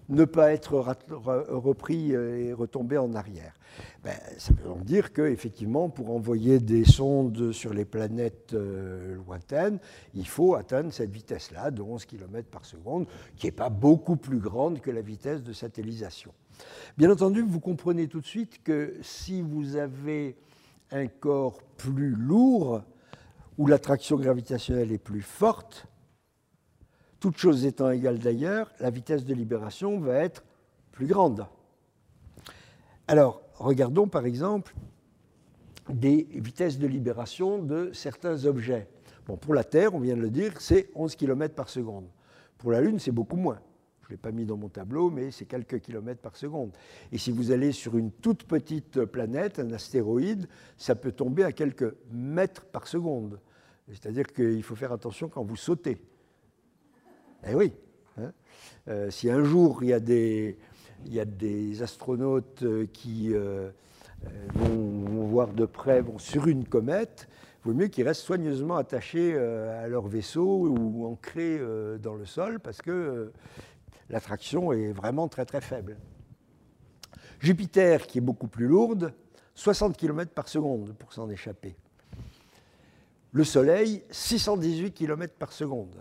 ne pas être repris et retomber en arrière. Ben, ça veut donc dire qu'effectivement, pour envoyer des sondes sur les planètes euh, lointaines, il faut atteindre cette vitesse-là de onze kilomètres par seconde, qui n'est pas beaucoup plus grande que la vitesse de satellisation. Bien entendu, vous comprenez tout de suite que si vous avez un corps plus lourd, où l'attraction gravitationnelle est plus forte, toutes choses étant égales d'ailleurs, la vitesse de libération va être plus grande. Alors, regardons par exemple des vitesses de libération de certains objets. Bon, pour la Terre, on vient de le dire, c'est onze kilomètres par seconde. Pour la Lune, c'est beaucoup moins. Je ne l'ai pas mis dans mon tableau, mais c'est quelques kilomètres par seconde. Et si vous allez sur une toute petite planète, un astéroïde, ça peut tomber à quelques mètres par seconde. C'est-à-dire qu'il faut faire attention quand vous sautez. Eh oui. Hein, euh, si un jour il y a des, il y a des astronautes qui euh, vont, vont voir de près, vont sur une comète, il vaut mieux qu'ils restent soigneusement attachés euh, à leur vaisseau ou ancrés euh, dans le sol parce que euh, l'attraction est vraiment très très faible. Jupiter, qui est beaucoup plus lourde, soixante kilomètres par seconde pour s'en échapper. Le Soleil, six cent dix-huit kilomètres par seconde.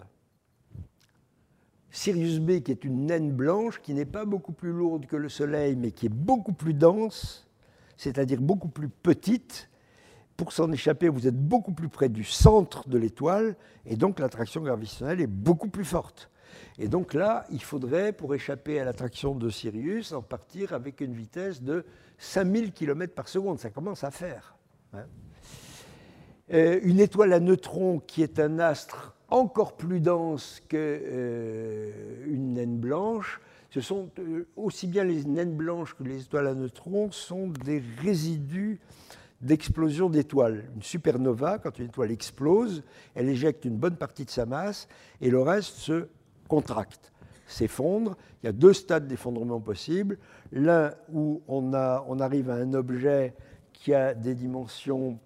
Sirius B, qui est une naine blanche, qui n'est pas beaucoup plus lourde que le Soleil, mais qui est beaucoup plus dense, c'est-à-dire beaucoup plus petite. Pour s'en échapper, vous êtes beaucoup plus près du centre de l'étoile, et donc l'attraction gravitationnelle est beaucoup plus forte. Et donc là, il faudrait, pour échapper à l'attraction de Sirius, en partir avec une vitesse de cinq mille kilomètres par seconde. Ça commence à faire. Hein. Euh, une étoile à neutrons qui est un astre encore plus dense qu'une euh, naine blanche, ce sont euh, aussi bien les naines blanches que les étoiles à neutrons sont des résidus d'explosion d'étoiles. Une supernova, quand une étoile explose, elle éjecte une bonne partie de sa masse et le reste se contracte, s'effondre. Il y a deux stades d'effondrement possibles. L'un où on, a, on arrive à un objet qui a des dimensions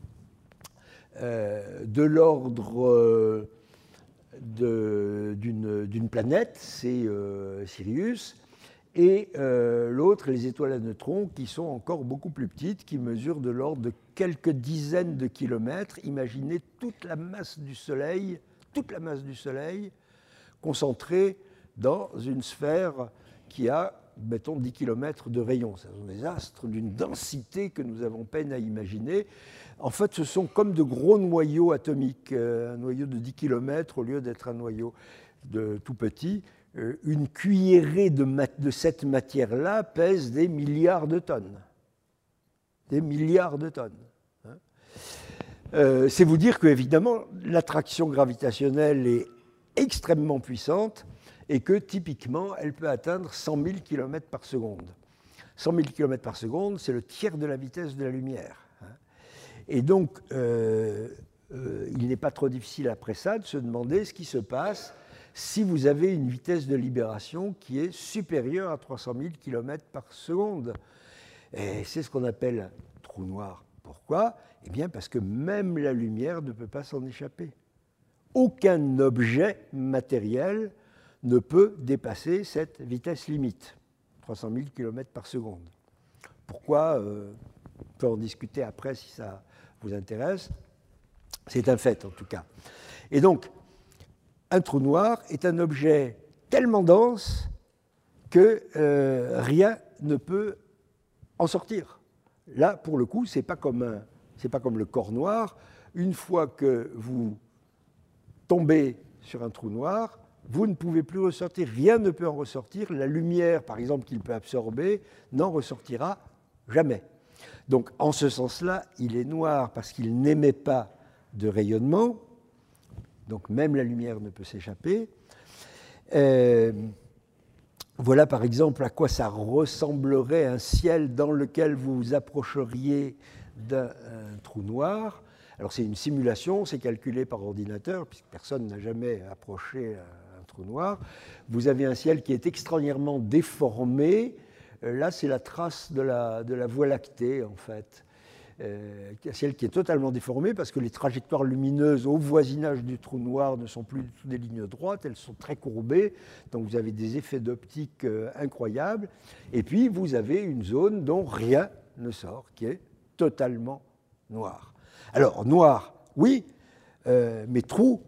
Euh, de l'ordre euh, d'une planète, c'est euh, Sirius, et euh, l'autre, les étoiles à neutrons, qui sont encore beaucoup plus petites, qui mesurent de l'ordre de quelques dizaines de kilomètres. Imaginez toute la masse du Soleil, toute la masse du Soleil, concentrée dans une sphère qui a, mettons, dix kilomètres de rayon. Ce sont des astres d'une densité que nous avons peine à imaginer. En fait, ce sont comme de gros noyaux atomiques, un noyau de dix kilomètres au lieu d'être un noyau de tout petit. Une cuillerée de, mat- de cette matière-là pèse des milliards de tonnes. Des milliards de tonnes. Hein. Euh, c'est vous dire qu'évidemment, l'attraction gravitationnelle est extrêmement puissante et que typiquement, elle peut atteindre cent mille kilomètres par seconde. cent mille kilomètres par seconde, c'est le tiers de la vitesse de la lumière. Et donc, euh, euh, il n'est pas trop difficile après ça de se demander ce qui se passe si vous avez une vitesse de libération qui est supérieure à trois cent mille kilomètres par seconde. Et c'est ce qu'on appelle un trou noir. Pourquoi ? Eh bien, parce que même la lumière ne peut pas s'en échapper. Aucun objet matériel ne peut dépasser cette vitesse limite, trois cent mille kilomètres par seconde. Pourquoi ? euh, On peut en discuter après si ça vous intéresse. C'est un fait, en tout cas. Et donc, un trou noir est un objet tellement dense que euh, rien ne peut en sortir. Là, pour le coup, ce n'est pas comme un, c'est pas comme le corps noir. Une fois que vous tombez sur un trou noir, vous ne pouvez plus ressortir. Rien ne peut en ressortir. La lumière, par exemple, qu'il peut absorber, n'en ressortira jamais. Donc, en ce sens-là, il est noir parce qu'il n'émet pas de rayonnement. Donc, même la lumière ne peut s'échapper. Euh, voilà, par exemple, à quoi ça ressemblerait un ciel dans lequel vous vous approcheriez d'un trou noir. Alors, c'est une simulation, c'est calculé par ordinateur, puisque personne n'a jamais approché un trou noir. Vous avez un ciel qui est extraordinairement déformé. Là, c'est la trace de la, de la Voie lactée, en fait. euh, un ciel qui est totalement déformé parce que les trajectoires lumineuses au voisinage du trou noir ne sont plus du tout des lignes droites, elles sont très courbées, donc vous avez des effets d'optique euh, incroyables. Et puis vous avez une zone dont rien ne sort, qui est totalement noire. Alors, noir, oui, euh, mais trou,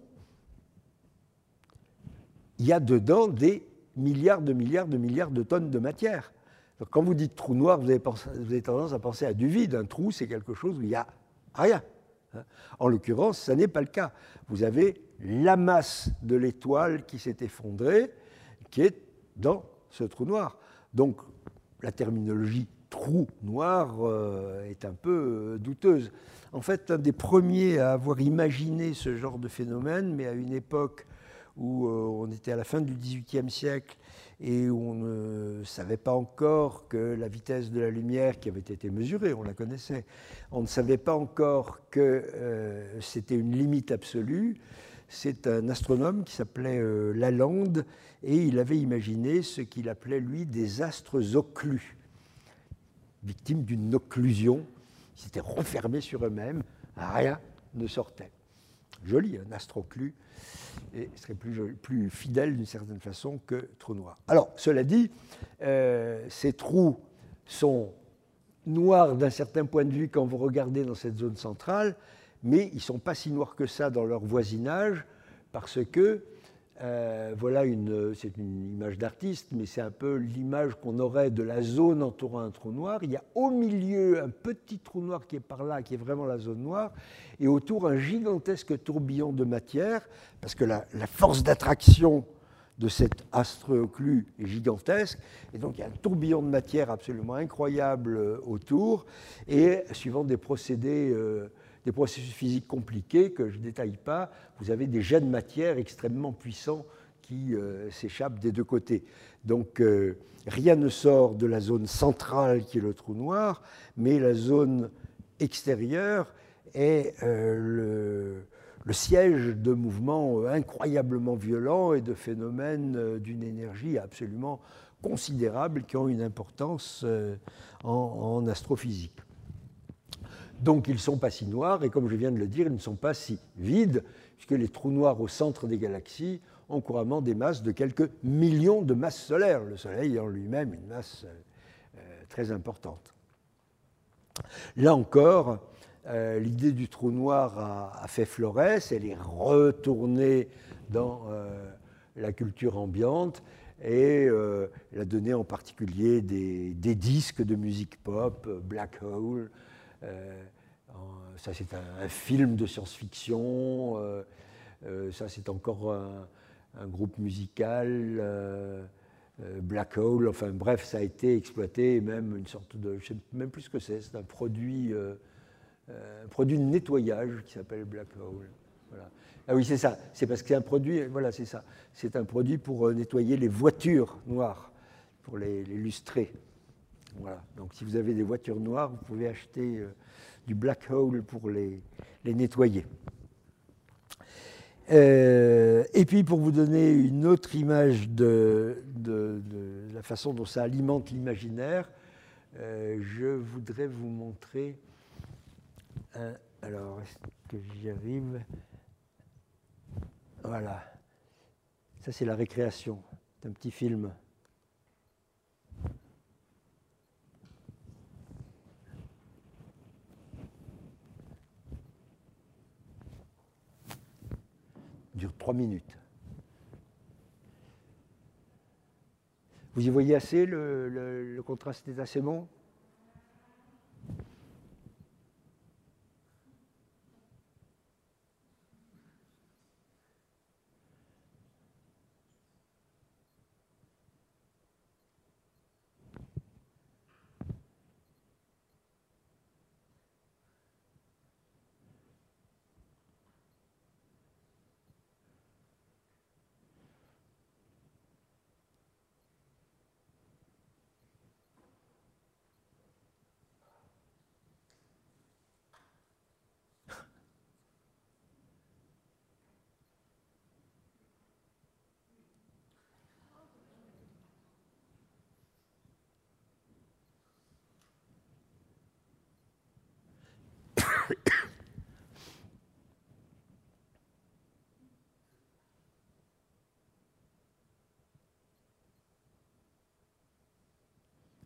il y a dedans des milliards de milliards de milliards de tonnes de matière. Donc, quand vous dites trou noir, vous avez, pensé, vous avez tendance à penser à du vide. Un trou, c'est quelque chose où il n'y a rien. En l'occurrence, ça n'est pas le cas. Vous avez la masse de l'étoile qui s'est effondrée, qui est dans ce trou noir. Donc, la terminologie trou noir euh, est un peu euh, douteuse. En fait, un des premiers à avoir imaginé ce genre de phénomène, mais à une époque où euh, on était à la fin du dix-huitième siècle et où on ne savait pas encore que la vitesse de la lumière qui avait été mesurée, on la connaissait, on ne savait pas encore que euh, c'était une limite absolue. C'est un astronome qui s'appelait euh, Lalande et il avait imaginé ce qu'il appelait, lui, des astres occlus, victimes d'une occlusion. Ils s'étaient refermés sur eux-mêmes, rien ne sortait. Joli, un astre occlus, et serait plus, joli, plus fidèle d'une certaine façon que trou noir. Alors, cela dit, euh, ces trous sont noirs d'un certain point de vue quand vous regardez dans cette zone centrale, mais ils ne sont pas si noirs que ça dans leur voisinage, parce que, euh, voilà, une, c'est une image d'artiste, mais c'est un peu l'image qu'on aurait de la zone entourant un trou noir. Il y a au milieu un petit trou noir qui est par là, qui est vraiment la zone noire, et autour un gigantesque tourbillon de matière, parce que la, la force d'attraction de cet astre occlus est gigantesque, et donc il y a un tourbillon de matière absolument incroyable autour, et suivant des procédés, euh, des processus physiques compliqués que je ne détaille pas, vous avez des jets de matière extrêmement puissants qui euh, s'échappent des deux côtés. Donc euh, rien ne sort de la zone centrale qui est le trou noir, mais la zone extérieure est euh, le, le siège de mouvements incroyablement violents et de phénomènes d'une énergie absolument considérable qui ont une importance euh, en, en astrophysique. Donc ils ne sont pas si noirs, et comme je viens de le dire, ils ne sont pas si vides, puisque les trous noirs au centre des galaxies ont couramment des masses de quelques millions de masses solaires, le Soleil en lui-même une masse euh, très importante. Là encore, euh, l'idée du trou noir a, a fait florès, elle est retournée dans euh, la culture ambiante, et euh, elle a donné en particulier des, des disques de musique pop, Black Hole. Euh, ça, c'est un, un film de science-fiction. Euh, euh, ça, c'est encore un, un groupe musical, euh, euh, Black Hole. Enfin, bref, ça a été exploité, même une sorte de, je ne sais même plus ce que c'est. C'est un produit, euh, un produit de nettoyage qui s'appelle Black Hole. Voilà. Ah oui, c'est ça. C'est parce que c'est un produit. Voilà, c'est ça. C'est un produit pour nettoyer les voitures noires, pour les, les lustrer. Voilà. Donc, si vous avez des voitures noires, vous pouvez acheter euh, du Black Hole pour les, les nettoyer. Euh, et puis, pour vous donner une autre image de, de, de la façon dont ça alimente l'imaginaire, euh, je voudrais vous montrer un. Alors, est-ce que j'y arrive? Voilà. Ça, c'est la récréation. C'est un petit film. Dure trois minutes. Vous y voyez assez, le, le, le contraste est assez bon?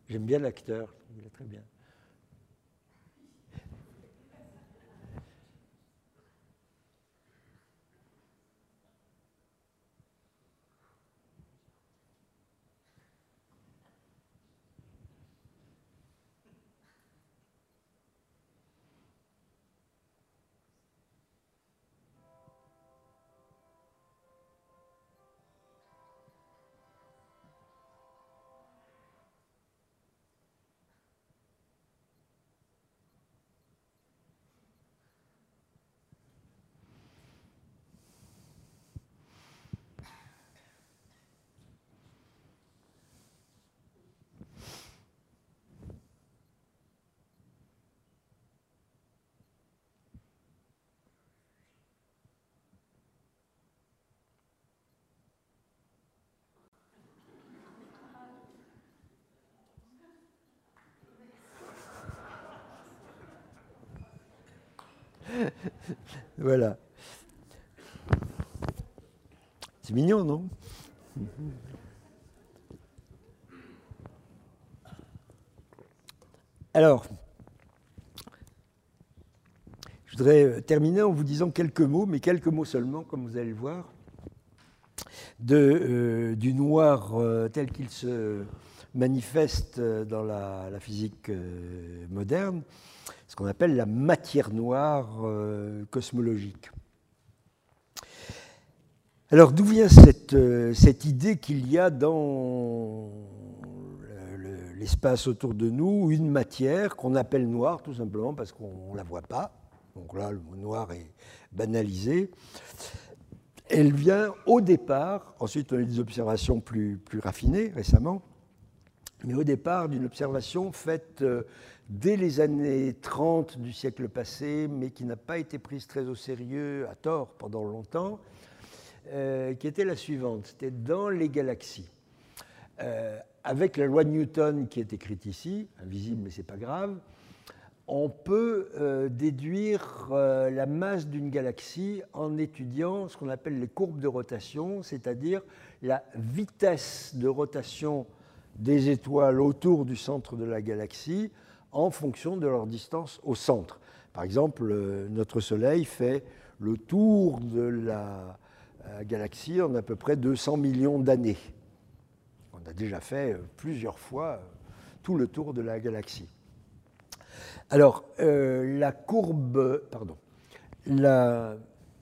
J'aime bien l'acteur, il est très bien. Voilà. C'est mignon, non? Alors, je voudrais terminer en vous disant quelques mots, mais quelques mots seulement, comme vous allez le voir, de, euh, du noir euh, tel qu'il se manifeste dans la, la physique euh, moderne, ce qu'on appelle la matière noire euh, cosmologique. Alors, d'où vient cette, euh, cette idée qu'il y a dans l'espace autour de nous une matière qu'on appelle noire, tout simplement parce qu'on ne la voit pas. Donc là, le mot noir est banalisé. Elle vient au départ, ensuite on a eu des observations plus, plus raffinées récemment, mais au départ d'une observation faite euh, dès les années trente du siècle passé, mais qui n'a pas été prise très au sérieux, à tort, pendant longtemps, euh, qui était la suivante. C'était dans les galaxies. Euh, avec la loi de Newton qui est écrite ici, invisible mais ce n'est pas grave, on peut euh, déduire euh, la masse d'une galaxie en étudiant ce qu'on appelle les courbes de rotation, c'est-à-dire la vitesse de rotation des étoiles autour du centre de la galaxie en fonction de leur distance au centre. Par exemple, euh, notre Soleil fait le tour de la euh, galaxie en à peu près deux cents millions d'années. On a déjà fait euh, plusieurs fois euh, tout le tour de la galaxie. Alors, euh, la courbe, pardon, la,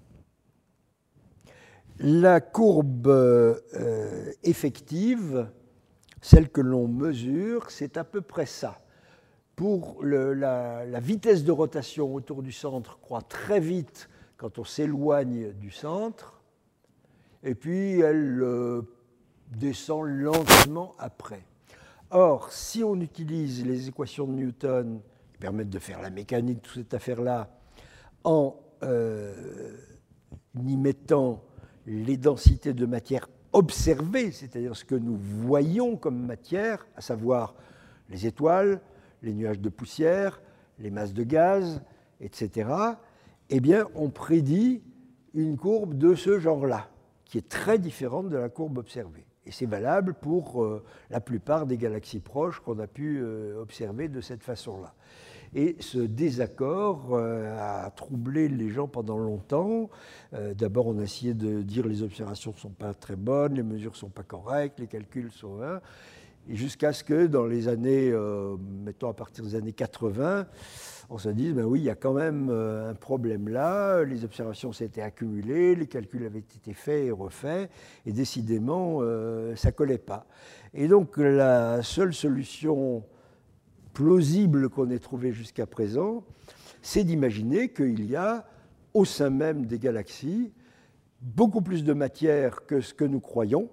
la courbe euh, effective, celle que l'on mesure, c'est à peu près ça. Pour le, la, la vitesse de rotation autour du centre croît très vite quand on s'éloigne du centre, et puis elle euh, descend lentement après. Or, si on utilise les équations de Newton qui permettent de faire la mécanique de toute cette affaire-là en euh, y mettant les densités de matière observées, c'est-à-dire ce que nous voyons comme matière, à savoir les étoiles, les nuages de poussière, les masses de gaz, et cetera, eh bien, on prédit une courbe de ce genre-là, qui est très différente de la courbe observée. Et c'est valable pour euh, la plupart des galaxies proches qu'on a pu euh, observer de cette façon-là. Et ce désaccord euh, a troublé les gens pendant longtemps. Euh, D'abord, on a essayé de dire les observations ne sont pas très bonnes, les mesures ne sont pas correctes, les calculs sont... Hein, et jusqu'à ce que dans les années, euh, mettons à partir des années quatre-vingts, on se dise, ben oui, il y a quand même euh, un problème là, les observations s'étaient accumulées, les calculs avaient été faits et refaits, et décidément, euh, ça ne collait pas. Et donc, la seule solution plausible qu'on ait trouvée jusqu'à présent, c'est d'imaginer qu'il y a, au sein même des galaxies, beaucoup plus de matière que ce que nous croyons,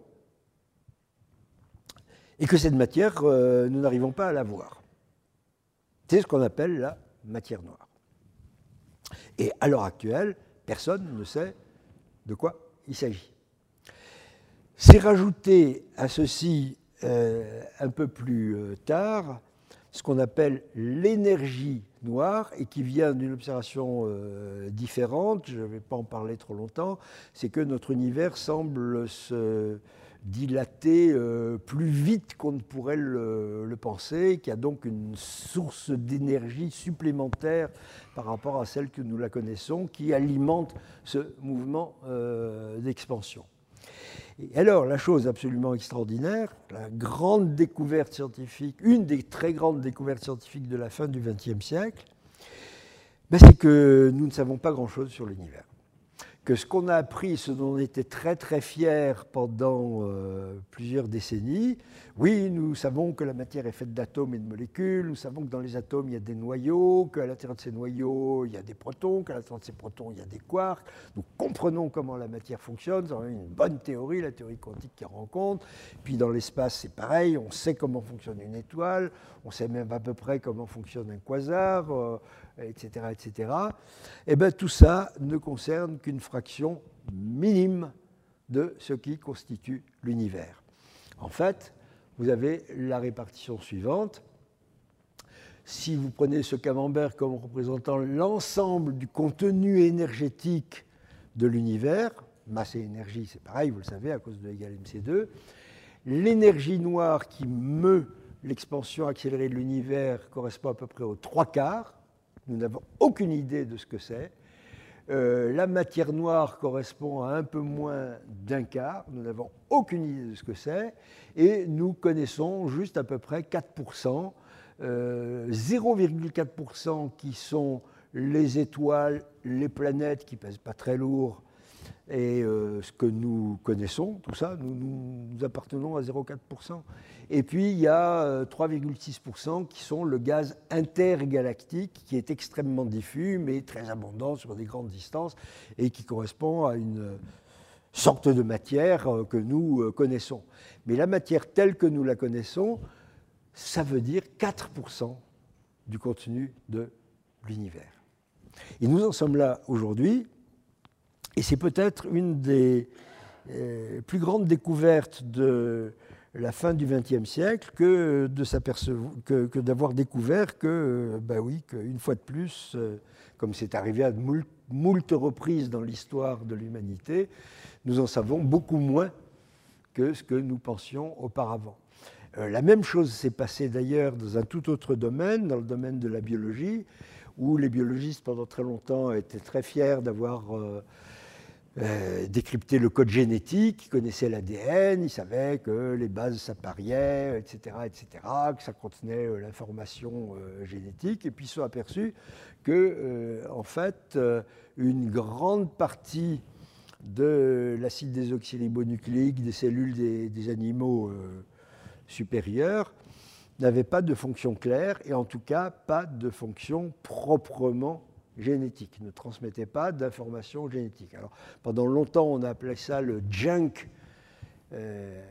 et que cette matière, euh, nous n'arrivons pas à la voir. C'est ce qu'on appelle la matière noire. Et à l'heure actuelle, personne ne sait de quoi il s'agit. C'est rajouté à ceci euh, un peu plus euh, tard ce qu'on appelle l'énergie noire et qui vient d'une observation euh, différente, je ne vais pas en parler trop longtemps, c'est que notre univers semble se dilaté euh, plus vite qu'on ne pourrait le, le penser, qui a donc une source d'énergie supplémentaire par rapport à celle que nous la connaissons, qui alimente ce mouvement euh, d'expansion. Et alors, la chose absolument extraordinaire, la grande découverte scientifique, une des très grandes découvertes scientifiques de la fin du vingtième siècle, ben c'est que nous ne savons pas grand-chose sur l'univers. Que ce qu'on a appris, ce dont on était très très fiers pendant euh, plusieurs décennies, oui, nous savons que la matière est faite d'atomes et de molécules, nous savons que dans les atomes il y a des noyaux, qu'à l'intérieur de ces noyaux il y a des protons, qu'à l'intérieur de ces protons il y a des quarks, nous comprenons comment la matière fonctionne, c'est une bonne théorie, la théorie quantique qui rend compte, puis dans l'espace c'est pareil, on sait comment fonctionne une étoile, on sait même à peu près comment fonctionne un quasar, euh, et cetera, et cetera. Et bien tout ça ne concerne qu'une fraction minime de ce qui constitue l'univers. En fait, vous avez la répartition suivante. Si vous prenez ce camembert comme représentant l'ensemble du contenu énergétique de l'univers, masse et énergie, c'est pareil, vous le savez, à cause de E égale M C deux, l'énergie noire qui meut l'expansion accélérée de l'univers correspond à peu près aux trois quarts. Nous n'avons aucune idée de ce que c'est. Euh, la matière noire correspond à un peu moins d'un quart. Nous n'avons aucune idée de ce que c'est. Et nous connaissons juste à peu près quatre pour cent, euh, zéro virgule quatre pour cent qui sont les étoiles, les planètes qui ne pèsent pas très lourd, et euh, ce que nous connaissons, tout ça, nous, nous, nous appartenons à zéro virgule quatre pour cent. Et puis il y a euh, trois virgule six pour cent qui sont le gaz intergalactique, qui est extrêmement diffus, mais très abondant sur des grandes distances, et qui correspond à une sorte de matière euh, que nous euh, connaissons. Mais la matière telle que nous la connaissons, ça veut dire quatre pour cent du contenu de l'univers. Et nous en sommes là aujourd'hui. Et c'est peut-être une des euh, plus grandes découvertes de la fin du vingtième siècle que, de s'apercevoir, que, que d'avoir découvert que, euh, ben oui, qu'une fois de plus, euh, comme c'est arrivé à moult, moult reprises dans l'histoire de l'humanité, nous en savons beaucoup moins que ce que nous pensions auparavant. Euh, la même chose s'est passée d'ailleurs dans un tout autre domaine, dans le domaine de la biologie, où les biologistes pendant très longtemps étaient très fiers d'avoir euh, Euh, décrypter le code génétique, ils connaissaient l'A D N, ils savaient que les bases s'appariaient, et cetera, et cetera, que ça contenait euh, l'information euh, génétique, et puis ils se sont aperçus que, euh, en fait, euh, une grande partie de l'acide désoxyribonucléique des cellules des, des animaux euh, supérieurs n'avait pas de fonction claire, et en tout cas pas de fonction proprement génétique, ne transmettait pas d'informations génétiques. Alors, pendant longtemps, on a appelé ça le junk euh,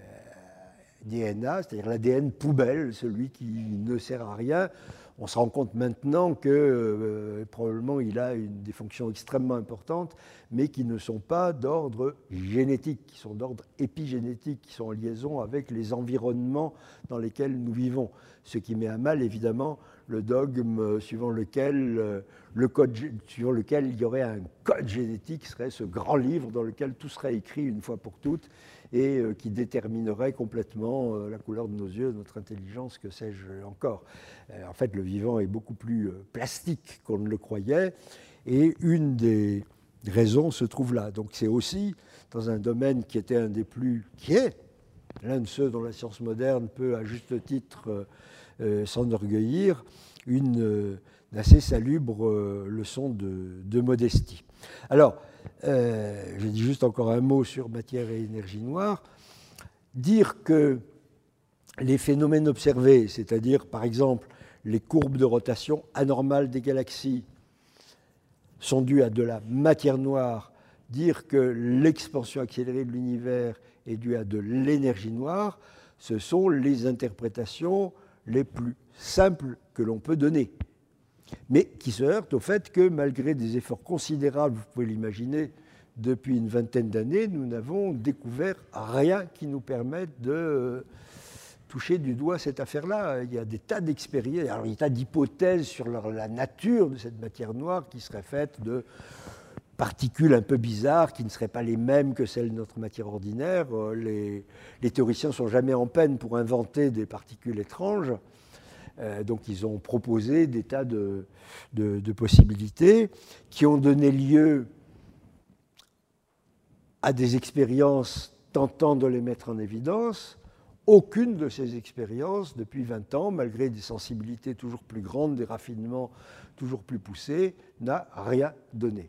D N A, c'est-à-dire l'A D N poubelle, celui qui ne sert à rien. On se rend compte maintenant que euh, probablement il a une, des fonctions extrêmement importantes, mais qui ne sont pas d'ordre génétique, qui sont d'ordre épigénétique, qui sont en liaison avec les environnements dans lesquels nous vivons. Ce qui met à mal, évidemment, le dogme suivant lequel, euh, le code, suivant lequel il y aurait un code génétique, qui serait ce grand livre dans lequel tout serait écrit une fois pour toutes et euh, qui déterminerait complètement euh, la couleur de nos yeux, notre intelligence, que sais-je encore. Euh, en fait, le vivant est beaucoup plus euh, plastique qu'on ne le croyait, et une des raisons se trouve là. Donc c'est aussi dans un domaine qui était un des plus, qui est l'un de ceux dont la science moderne peut à juste titre euh, euh, s'enorgueillir, une euh, assez salubre euh, leçon de, de modestie. Alors, euh, je dis juste encore un mot sur matière et énergie noire. Dire que les phénomènes observés, c'est-à-dire par exemple les courbes de rotation anormales des galaxies, sont dus à de la matière noire, dire que l'expansion accélérée de l'univers est due à de l'énergie noire, ce sont les interprétations les plus simples que l'on peut donner, mais qui se heurtent au fait que malgré des efforts considérables, vous pouvez l'imaginer, depuis une vingtaine d'années, nous n'avons découvert rien qui nous permette de toucher du doigt cette affaire-là. Il y a des tas d'expériences, il y a des tas d'hypothèses sur leur, la nature de cette matière noire qui seraient faites de particules un peu bizarres qui ne seraient pas les mêmes que celles de notre matière ordinaire. Les, les théoriciens ne sont jamais en peine pour inventer des particules étranges. Euh, donc ils ont proposé des tas de, de, de possibilités qui ont donné lieu à des expériences tentant de les mettre en évidence. Aucune de ces expériences, depuis vingt ans, malgré des sensibilités toujours plus grandes, des raffinements toujours plus poussés, n'a rien donné.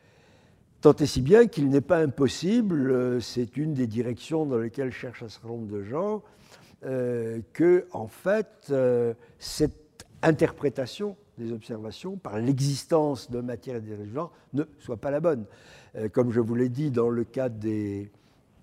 Tant et si bien qu'il n'est pas impossible, c'est une des directions dans lesquelles cherchent un certain nombre de gens, euh, que, en fait, euh, cette interprétation des observations par l'existence de matière et d'énergie ne soit pas la bonne. Euh, comme je vous l'ai dit, dans le cas des,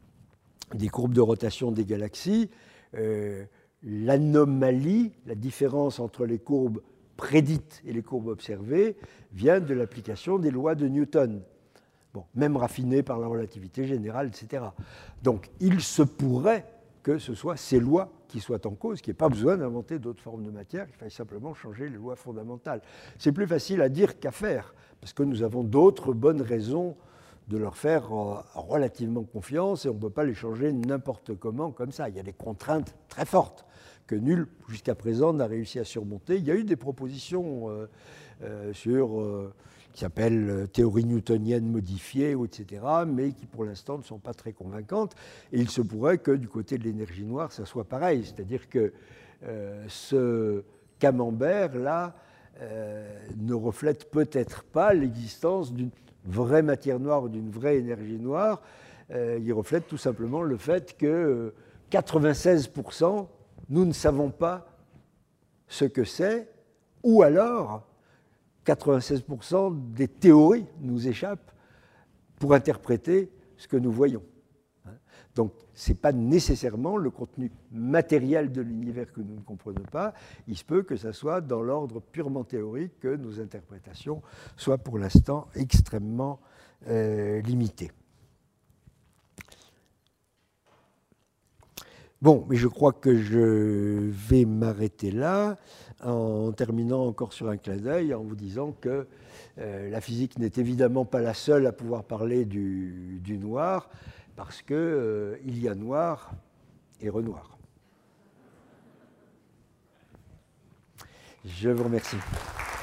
des courbes de rotation des galaxies, euh, l'anomalie, la différence entre les courbes prédites et les courbes observées, vient de l'application des lois de Newton. Bon, même raffiné par la relativité générale, et cetera. Donc, il se pourrait que ce soit ces lois qui soient en cause, qu'il n'y ait pas besoin d'inventer d'autres formes de matière, qu'il faille simplement changer les lois fondamentales. C'est plus facile à dire qu'à faire, parce que nous avons d'autres bonnes raisons de leur faire relativement confiance, et on ne peut pas les changer n'importe comment, comme ça. Il y a des contraintes très fortes que nul, jusqu'à présent, n'a réussi à surmonter. Il y a eu des propositions euh, euh, sur... Euh, qui s'appellent théorie newtonienne modifiée, et cetera, mais qui pour l'instant ne sont pas très convaincantes. Et il se pourrait que du côté de l'énergie noire, ça soit pareil. C'est-à-dire que euh, ce camembert-là euh, ne reflète peut-être pas l'existence d'une vraie matière noire ou d'une vraie énergie noire. Euh, il reflète tout simplement le fait que quatre-vingt-seize pour cent, nous ne savons pas ce que c'est, ou alors quatre-vingt-seize pour cent des théories nous échappent pour interpréter ce que nous voyons. Donc, ce n'est pas nécessairement le contenu matériel de l'univers que nous ne comprenons pas. Il se peut que ce soit dans l'ordre purement théorique que nos interprétations soient pour l'instant extrêmement euh, limitées. Bon, mais je crois que je vais m'arrêter là, en terminant encore sur un clin d'œil, en vous disant que euh, la physique n'est évidemment pas la seule à pouvoir parler du, du noir, parce qu'il euh, y a noir et renoir. Je vous remercie.